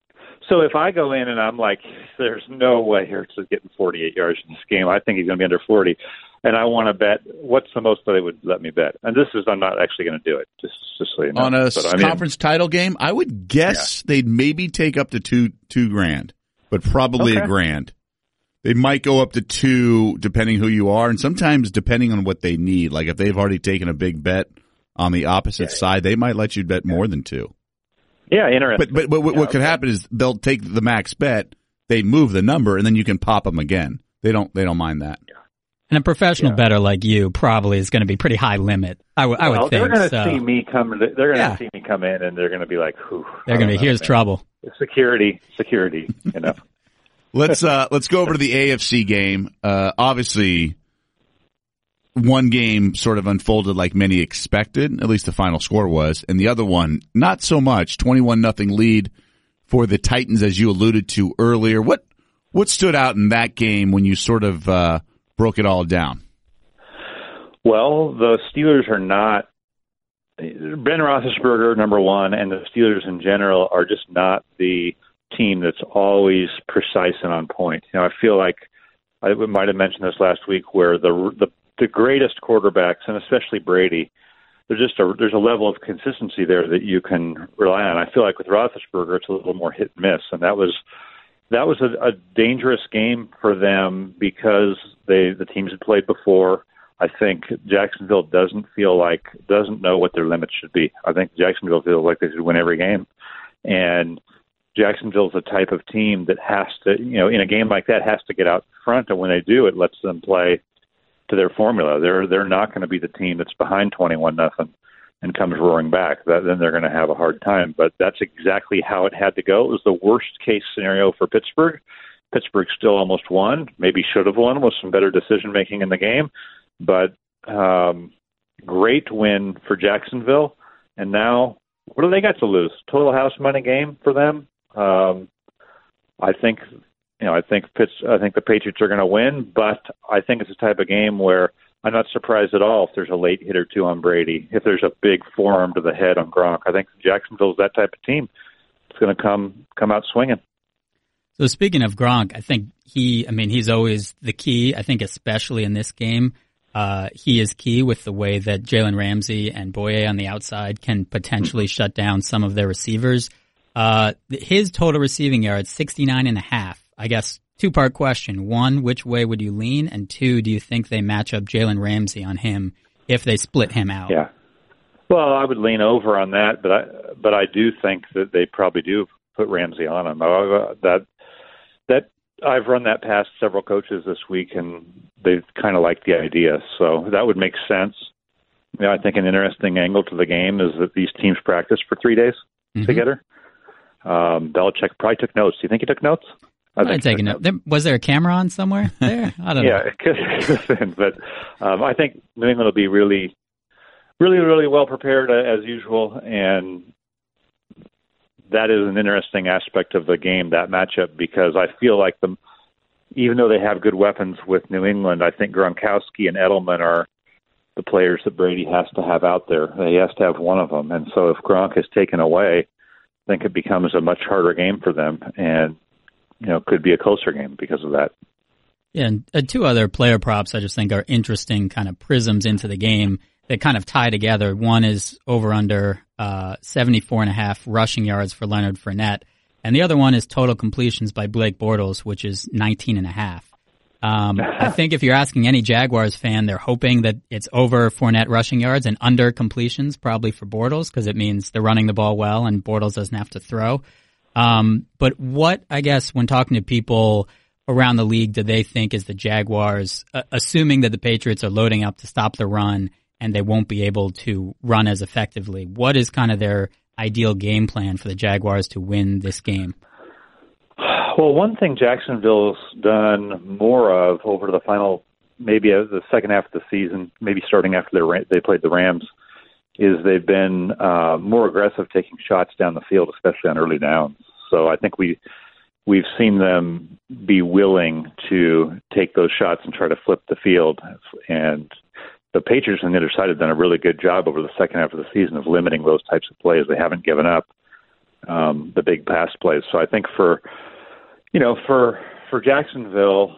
So if I go in and I'm like, there's no way Ertz is getting forty-eight yards in this game. I think he's going to be under forty. And I want to bet, what's the most that they would let me bet? And this is, I'm not actually going to do it. Just, just so you know. On a but, conference I mean, title game, I would guess yeah. they'd maybe take up to two, two grand, but probably okay. a grand. They might go up to two, depending who you are, and sometimes depending on what they need. Like if they've already taken a big bet on the opposite yeah, side, they might let you bet yeah. more than two. Yeah, interesting. But but, but what, yeah, what could okay. happen is they'll take the max bet, they move the number, and then you can pop them again. They don't they don't mind that. Yeah. And a professional yeah. bettor like you probably is going to be pretty high limit. I, w- I well, would think. They're going to so. see me come. They're going to yeah. see me come in, and they're going to be like, "Whew." They're going to be here's man. trouble. Security, security, you know. Let's uh let's go over to the A F C game. Uh obviously one game sort of unfolded like many expected, at least the final score was, and the other one not so much. twenty-one nothing lead for the Titans, as you alluded to earlier. What what stood out in that game when you sort of uh broke it all down? Well, the Steelers are not Ben Roethlisberger, number one, and the Steelers in general are just not the team that's always precise and on point. You know, I feel like I might have mentioned this last week, where the the, the greatest quarterbacks, and especially Brady, there's just a there's a level of consistency there that you can rely on. I feel like with Roethlisberger, it's a little more hit and miss, and that was that was a, a dangerous game for them because they the teams had played before. I think Jacksonville doesn't feel like doesn't know what their limits should be. I think Jacksonville feels like they should win every game, and Jacksonville's the type of team that has to, you know, in a game like that, has to get out front, and when they do, it lets them play to their formula. They're they're not going to be the team that's behind twenty-one nothing and comes roaring back. That, then they're going to have a hard time. But that's exactly how it had to go. It was the worst case scenario for Pittsburgh. Pittsburgh still almost won, maybe should have won with some better decision making in the game. But um, great win for Jacksonville. And now, what do they got to lose? Total house money game for them. Um, I think, you know, I think Pitts, I think the Patriots are going to win, but I think it's a type of game where I'm not surprised at all if there's a late hit or two on Brady, if there's a big forearm to the head on Gronk. I think Jacksonville's that type of team. It's going to come come out swinging. So speaking of Gronk, I think he, I mean, he's always the key. I think especially in this game, Uh, he is key with the way that Jalen Ramsey and Boye on the outside can potentially shut down some of their receivers. Uh, his total receiving yards, sixty-nine and a half. I guess two-part question. One, which way would you lean? And two, do you think they match up Jalen Ramsey on him if they split him out? Yeah. Well, I would lean over on that, but I but I do think that they probably do put Ramsey on him. Uh, that that I've run that past several coaches this week, and they've kind of liked the idea. So that would make sense. You know, I think an interesting angle to the game is that these teams practice for three days mm-hmm. together. Um, Belichick probably took notes. Do you think he took notes? I think taking note. There, was there a camera on somewhere there? I don't yeah, know. Yeah, it could have been. But um, I think New England will be really, really, really well prepared uh, as usual, and that is an interesting aspect of the game, that matchup, because I feel like them, even though they have good weapons with New England, I think Gronkowski and Edelman are the players that Brady has to have out there. He has to have one of them, and so if Gronk is taken away, I think it becomes a much harder game for them, and you know, could be a closer game because of that. Yeah, and uh, two other player props I just think are interesting kind of prisms into the game that kind of tie together. One is over under uh, seventy-four and a half rushing yards for Leonard Fournette, and the other one is total completions by Blake Bortles, which is nineteen and a half. Um, I think if you're asking any Jaguars fan, they're hoping that it's over Fournette rushing yards and under completions, probably for Bortles, because it means they're running the ball well and Bortles doesn't have to throw. Um, but what, I guess, when talking to people around the league, do they think is the Jaguars, uh, assuming that the Patriots are loading up to stop the run and they won't be able to run as effectively, what is kind of their ideal game plan for the Jaguars to win this game? Well, one thing Jacksonville's done more of over the final, maybe the second half of the season, maybe starting after they played the Rams, is they've been uh, more aggressive taking shots down the field, especially on early downs. So I think we, we've seen them be willing to take those shots and try to flip the field. And the Patriots on the other side have done a really good job over the second half of the season of limiting those types of plays. They haven't given up um, the big pass plays. So I think for, you know, for for Jacksonville,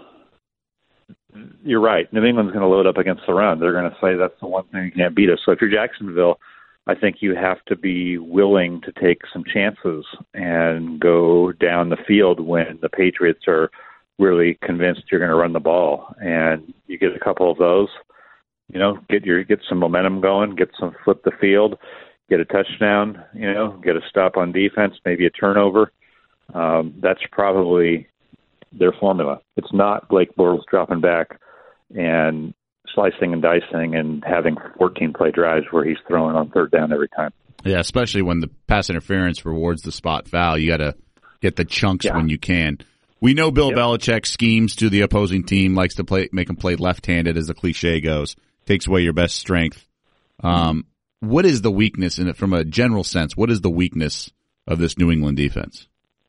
you're right. New England's going to load up against the run. They're going to say that's the one thing you can't beat us. So if you're Jacksonville, I think you have to be willing to take some chances and go down the field when the Patriots are really convinced you're going to run the ball. And you get a couple of those, you know, get your get some momentum going, get some flip the field, get a touchdown, you know, get a stop on defense, maybe a turnover. Um, that's probably their formula. It's not Blake Bortles dropping back and slicing and dicing and having fourteen play drives where he's throwing on third down every time. Yeah, especially when the pass interference rewards the spot foul. You got to get the chunks yeah. when you can. We know Bill yep. Belichick schemes to the opposing team, likes to play, make them play left-handed, as the cliche goes. Takes away your best strength. Um, what is the weakness in it from a general sense? What is the weakness of this New England defense?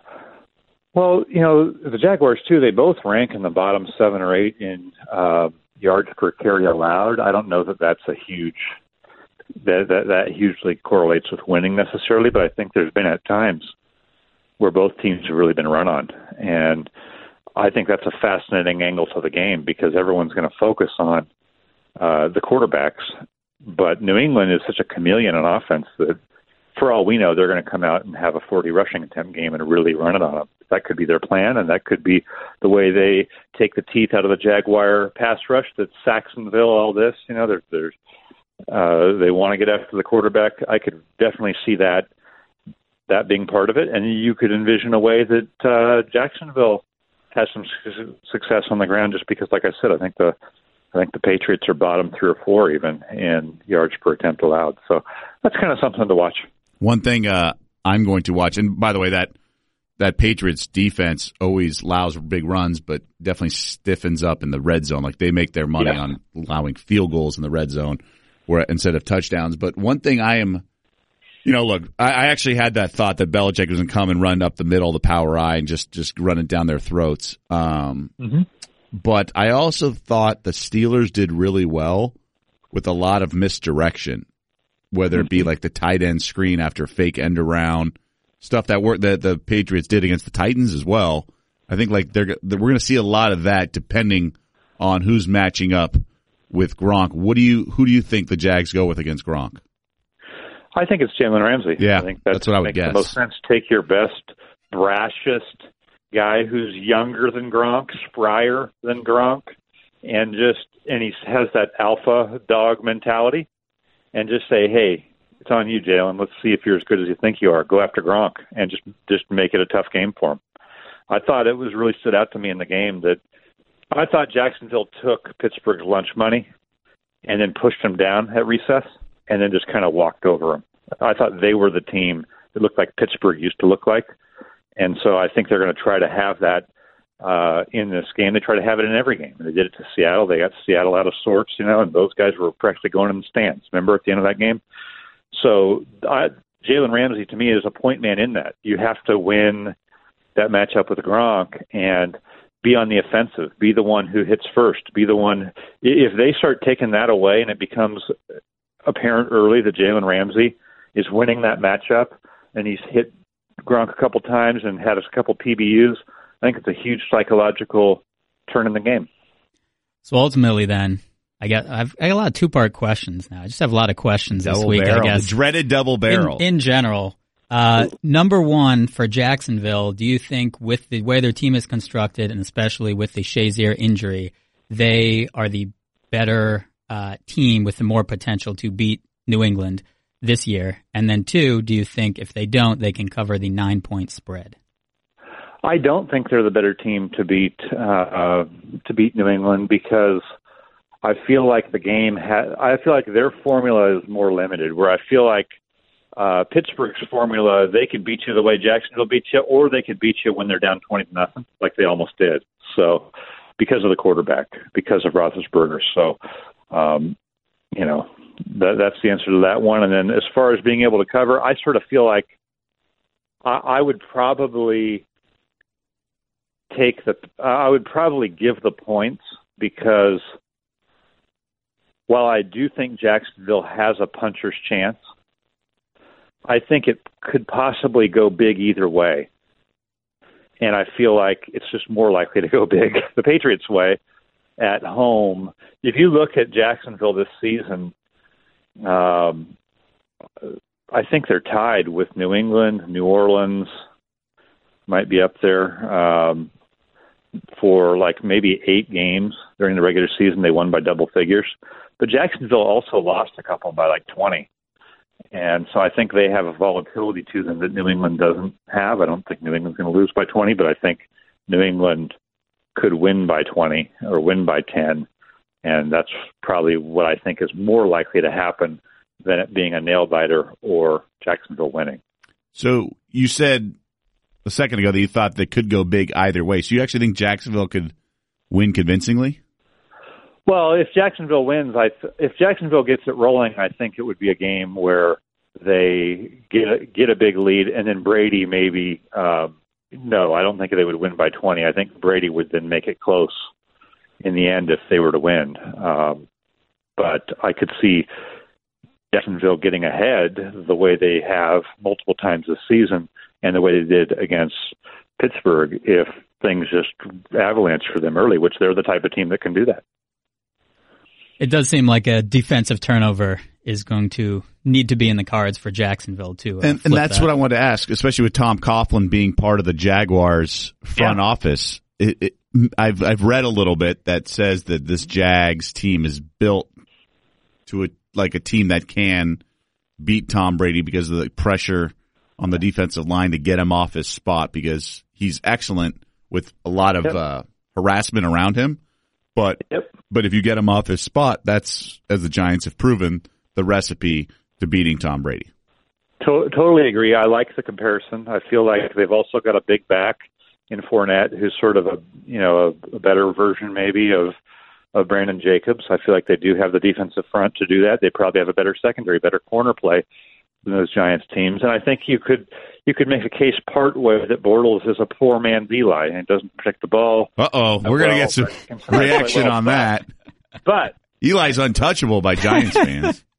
Well, you know, the Jaguars, too, they both rank in the bottom seven or eight in uh, yards per carry allowed. I don't know that that's a huge that, that that hugely correlates with winning necessarily, but I think there's been at times where both teams have really been run on. And I think that's a fascinating angle to the game because everyone's going to focus on uh, the quarterbacks. But New England is such a chameleon on offense that for all we know, they're going to come out and have a forty rushing attempt game and really run it on them. That could be their plan, and that could be the way they take the teeth out of the Jaguar pass rush. That Saxonville, all this, you know, there's, there's uh, they want to get after the quarterback. I could definitely see that that being part of it, and you could envision a way that uh, Jacksonville has some su- success on the ground. Just because, like I said, I think the I think the Patriots are bottom three or four even in yards per attempt allowed. So that's kind of something to watch. One thing uh, I'm going to watch, and by the way, that that Patriots defense always allows big runs, but definitely stiffens up in the red zone. Like they make their money yeah. on allowing field goals in the red zone where instead of touchdowns. But one thing I am, you know, look, I, I actually had that thought that Belichick was going to come and run up the middle, the power I, and just, just run it down their throats. Um, mm-hmm. But I also thought the Steelers did really well with a lot of misdirection, whether it be like the tight end screen after fake end around, stuff that worked that the Patriots did against the Titans as well. I think like they're we're going to see a lot of that depending on who's matching up with Gronk. What do you who do you think the Jags go with against Gronk? I think it's Jalen Ramsey. Yeah, I think that that's what I would makes guess. The most sense. Take your best, brashest guy who's younger than Gronk, sprier than Gronk, and just and he has that alpha dog mentality, and just say, hey, it's on you, Jalen. Let's see if you're as good as you think you are. Go after Gronk and just just make it a tough game for him. I thought it was really stood out to me in the game that I thought Jacksonville took Pittsburgh's lunch money and then pushed him down at recess and then just kind of walked over him. I thought they were the team that looked like Pittsburgh used to look like. And so I think they're going to try to have that uh, in this game. They try to have it in every game. They did it to Seattle. They got Seattle out of sorts, you know, and those guys were practically going in the stands. Remember at the end of that game? So I, Jalen Ramsey, to me, is a point man in that. You have to win that matchup with Gronk and be on the offensive, be the one who hits first, be the one. If they start taking that away and it becomes apparent early that Jalen Ramsey is winning that matchup and he's hit Gronk a couple times and had a couple P B Us, I think it's a huge psychological turn in the game. So ultimately then, I got I've I got a lot of two-part questions now. I just have a lot of questions double this week, barrel. I guess. The dreaded double barrel. In, in general, uh, number one for Jacksonville, do you think with the way their team is constructed and especially with the Shazier injury, they are the better uh, team with the more potential to beat New England this year? And then two, do you think if they don't, they can cover the nine-point spread? I don't think they're the better team to beat uh, uh, to beat New England because I feel like the game ha- I feel like their formula is more limited. Where I feel like uh, Pittsburgh's formula, they could beat you the way Jacksonville beat you, or they could beat you when they're down twenty to nothing, like they almost did. So because of the quarterback, because of Roethlisberger. So um, you know that, that's the answer to that one. And then as far as being able to cover, I sort of feel like I, I would probably take the I would probably give the points because while I do think Jacksonville has a puncher's chance, I think it could possibly go big either way. And I feel like it's just more likely to go big the Patriots' way at home. If you look at Jacksonville this season, um, I think they're tied with New England, New Orleans, might be up there. Um, for like maybe eight games during the regular season, they won by double figures. But Jacksonville also lost a couple by like twenty. And so I think they have a volatility to them that New England doesn't have. I don't think New England's going to lose by twenty, but I think New England could win by twenty or win by ten. And that's probably what I think is more likely to happen than it being a nail-biter or Jacksonville winning. So you said a second ago that you thought they could go big either way. So you actually think Jacksonville could win convincingly? Well, if Jacksonville wins, I th- if Jacksonville gets it rolling, I think it would be a game where they get a, get a big lead, and then Brady maybe. Uh, no, I don't think they would win by twenty. I think Brady would then make it close in the end if they were to win. Um, but I could see Jacksonville getting ahead the way they have multiple times this season and the way they did against Pittsburgh if things just avalanche for them early, which they're the type of team that can do that. It does seem like a defensive turnover is going to need to be in the cards for Jacksonville, too. And, and that's that. what I wanted to ask, especially with Tom Coughlin being part of the Jaguars front yeah. office. It, it, I've I've read a little bit that says that this Jags team is built to a like a team that can beat Tom Brady because of the pressure on the defensive line to get him off his spot because he's excellent with a lot of yep. uh, harassment around him. But yep. but if you get him off his spot, that's, as the Giants have proven, the recipe to beating Tom Brady. To- totally agree. I like the comparison. I feel like they've also got a big back in Fournette, who's sort of a you know a, a better version maybe of of Brandon Jacobs. I feel like they do have the defensive front to do that. They probably have a better secondary, better corner play than those Giants teams. And I think you could you could make a case part way that Bortles is a poor man's Eli and doesn't protect the ball. Uh-oh, we're well, going to get some reaction well, on that. But Eli's untouchable by Giants fans.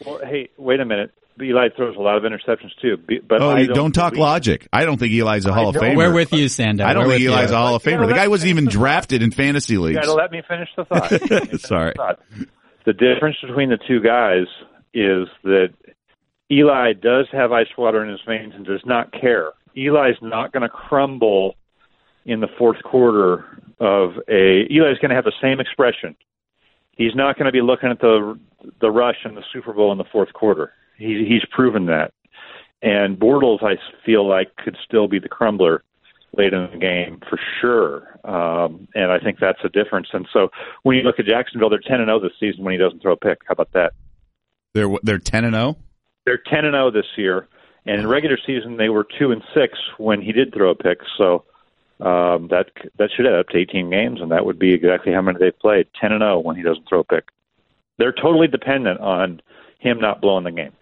Well, hey, wait a minute. Eli throws a lot of interceptions too. But oh, I don't, don't talk believe... logic. I don't think Eli's a Hall of Famer. We're with you, Sando. I don't We're think Eli's you. a Hall of Famer. The guy wasn't even drafted in fantasy leagues. You got to let me finish the thought. Finish Sorry. The, thought. The difference between the two guys is that Eli does have ice water in his veins and does not care. Eli's not going to crumble in the fourth quarter of a. Eli's going to have the same expression. He's not going to be looking at the the rush in the Super Bowl in the fourth quarter. He, he's proven that. And Bortles, I feel like, could still be the crumbler late in the game for sure. Um, and I think that's a difference. And so when you look at Jacksonville, they're ten and oh this season when he doesn't throw a pick. How about that? They're they're ten and oh? They're ten and oh this year. And in regular season, they were two and six when he did throw a pick. So um, that that should add up to eighteen games, and that would be exactly how many they've played, ten and oh when he doesn't throw a pick. They're totally dependent on him not blowing the game.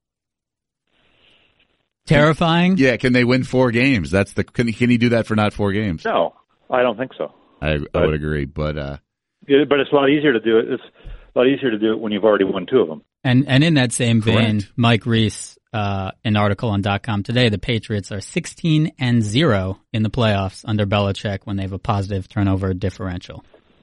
Terrifying? Yeah, can they win four games? That's the can, can he do that for not four games? No, I don't think so. I, but, I would agree, but uh, yeah, but it's a lot easier to do it. It's a lot easier to do it when you've already won two of them. And and in that same vein, correct. Mike Reese, uh, an article on dot com today, the Patriots are sixteen and zero in the playoffs under Belichick when they have a positive turnover differential.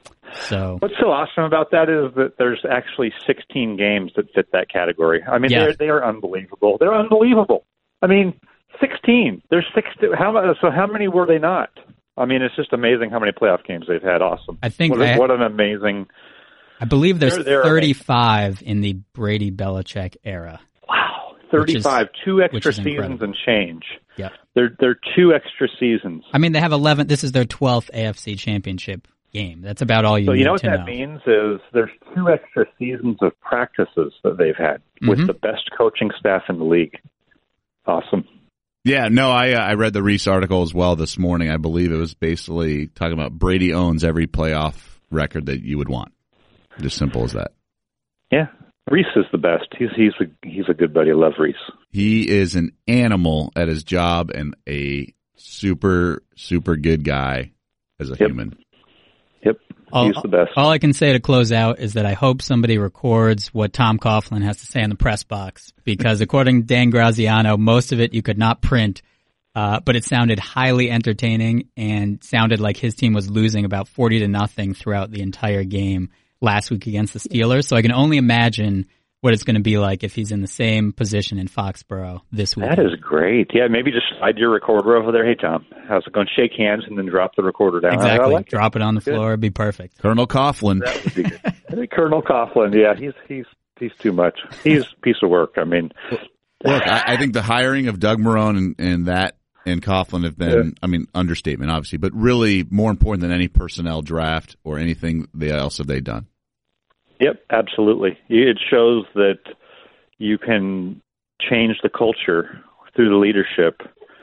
So what's so awesome about that is that there's actually sixteen games that fit that category. I mean, yeah. they're they are unbelievable. They're unbelievable. I mean, sixteen. There's six. How so? How many were they not? I mean, it's just amazing how many playoff games they've had. Awesome. I think what, they, what an amazing. I believe there's they're, they're thirty-five amazing. In the Brady Belichick era. Wow, thirty-five, is, two extra seasons incredible. and change. Yeah, they're they're two extra seasons. I mean, they have eleven. This is their twelfth A F C Championship game. That's about all you. So need you know what to that know. means is there's two extra seasons of practices that they've had mm-hmm. with the best coaching staff in the league. Awesome. Yeah, no, I uh, I read the Reese article as well this morning. I believe it was basically talking about Brady owns every playoff record that you would want. Just simple as that. Yeah, Reese is the best. He's he's a he's a good buddy. I love Reese. He is an animal at his job and a super super good guy as a yep. human. Yep, all, he's the best. All I can say to close out is that I hope somebody records what Tom Coughlin has to say in the press box, because according to Dan Graziano, most of it you could not print, uh, but it sounded highly entertaining and sounded like his team was losing about forty to nothing throughout the entire game last week against the Steelers. So I can only imagine what it's going to be like if he's in the same position in Foxborough this week. That is great. Yeah, maybe just slide your recorder over there. Hey, Tom, how's it going? Shake hands and then drop the recorder down. Exactly. Like drop it. it on the Good. floor. It'd be perfect. Colonel Coughlin. That would be good. I think Colonel Coughlin, yeah, he's he's he's too much. He's a piece of work. I mean, look, I, I think the hiring of Doug Marrone and, and that and Coughlin have been, yeah. I mean, understatement, obviously, but really more important than any personnel draft or anything else have they done. Yep, absolutely. It shows that you can change the culture through the leadership,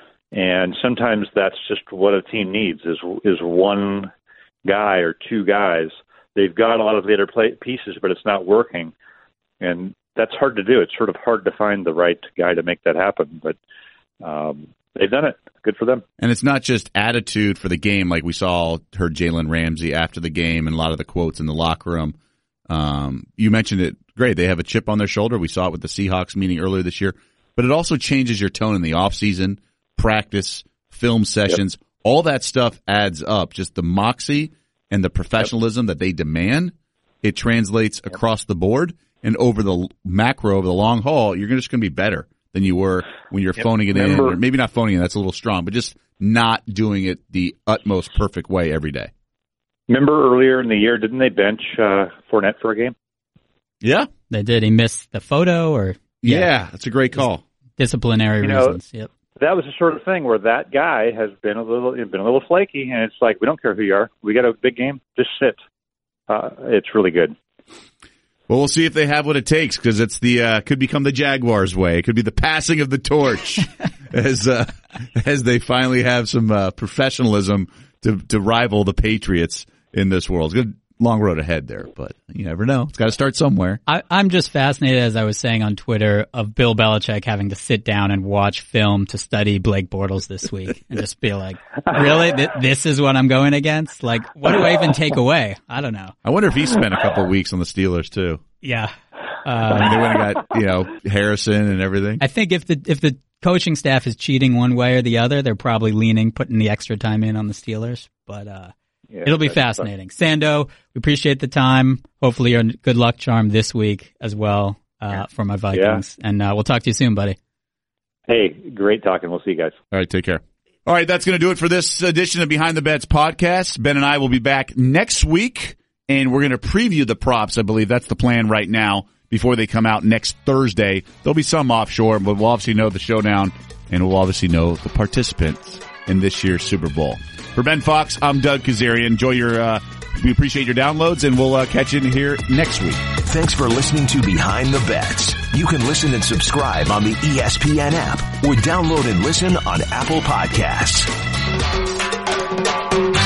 and sometimes that's just what a team needs is is one guy or two guys. They've got a lot of the other play pieces, but it's not working, and that's hard to do. It's sort of hard to find the right guy to make that happen, but um, they've done it. Good for them. And it's not just attitude for the game, like we saw, heard Jalen Ramsey after the game and a lot of the quotes in the locker room. Um, you mentioned it. Great. They have a chip on their shoulder. We saw it with the Seahawks meeting earlier this year, but it also changes your tone in the offseason, practice, film sessions. Yep. All that stuff adds up. Just the moxie and the professionalism yep. that they demand. It translates yep. across the board, and over the macro, over the long haul, you're just going to be better than you were when you're yep. phoning it Remember, in, or maybe not phoning it. That's a little strong, but just not doing it the utmost perfect way every day. Remember earlier in the year, didn't they bench uh, Fournette for a game? Yeah. They did. He missed the photo or? Yeah, yeah that's a great call. Disciplinary you reasons. Know, yep. That was the sort of thing where that guy has been a little been a little flaky, and it's like, we don't care who you are. We got a big game. Just sit. Uh, it's really good. Well, we'll see if they have what it takes, because it's the uh, could become the Jaguars' way. It could be the passing of the torch as uh, as they finally have some uh, professionalism to to rival the Patriots in this world. It's a good long road ahead there, but you never know. It's got to start somewhere. I, I'm just fascinated, as I was saying on Twitter, of Bill Belichick having to sit down and watch film to study Blake Bortles this week and just be like, really? Th- this is what I'm going against? Like, what do I even take away? I don't know. I wonder if he spent a couple of weeks on the Steelers too. Yeah. Uh, I mean, they would have got, you know, Harrison and everything. I think if the if the coaching staff is cheating one way or the other, they're probably leaning, putting the extra time in on the Steelers. But uh, yeah, it'll be fascinating. Fun. Sando, we appreciate the time. Hopefully you're a good luck charm this week as well uh, for my Vikings. Yeah. And uh, we'll talk to you soon, buddy. Hey, great talking. We'll see you guys. All right, take care. All right, that's going to do it for this edition of Behind the Bets podcast. Ben and I will be back next week, and we're going to preview the props. I believe that's the plan right now before they come out next Thursday. There'll be some offshore, but we'll obviously know the showdown, and we'll obviously know the participants in this year's Super Bowl. For Ben Fox, I'm Doug Kazarian. Enjoy your, uh, we appreciate your downloads, and we'll uh, catch you in here next week. Thanks for listening to Behind the Bets. You can listen and subscribe on the E S P N app or download and listen on Apple Podcasts.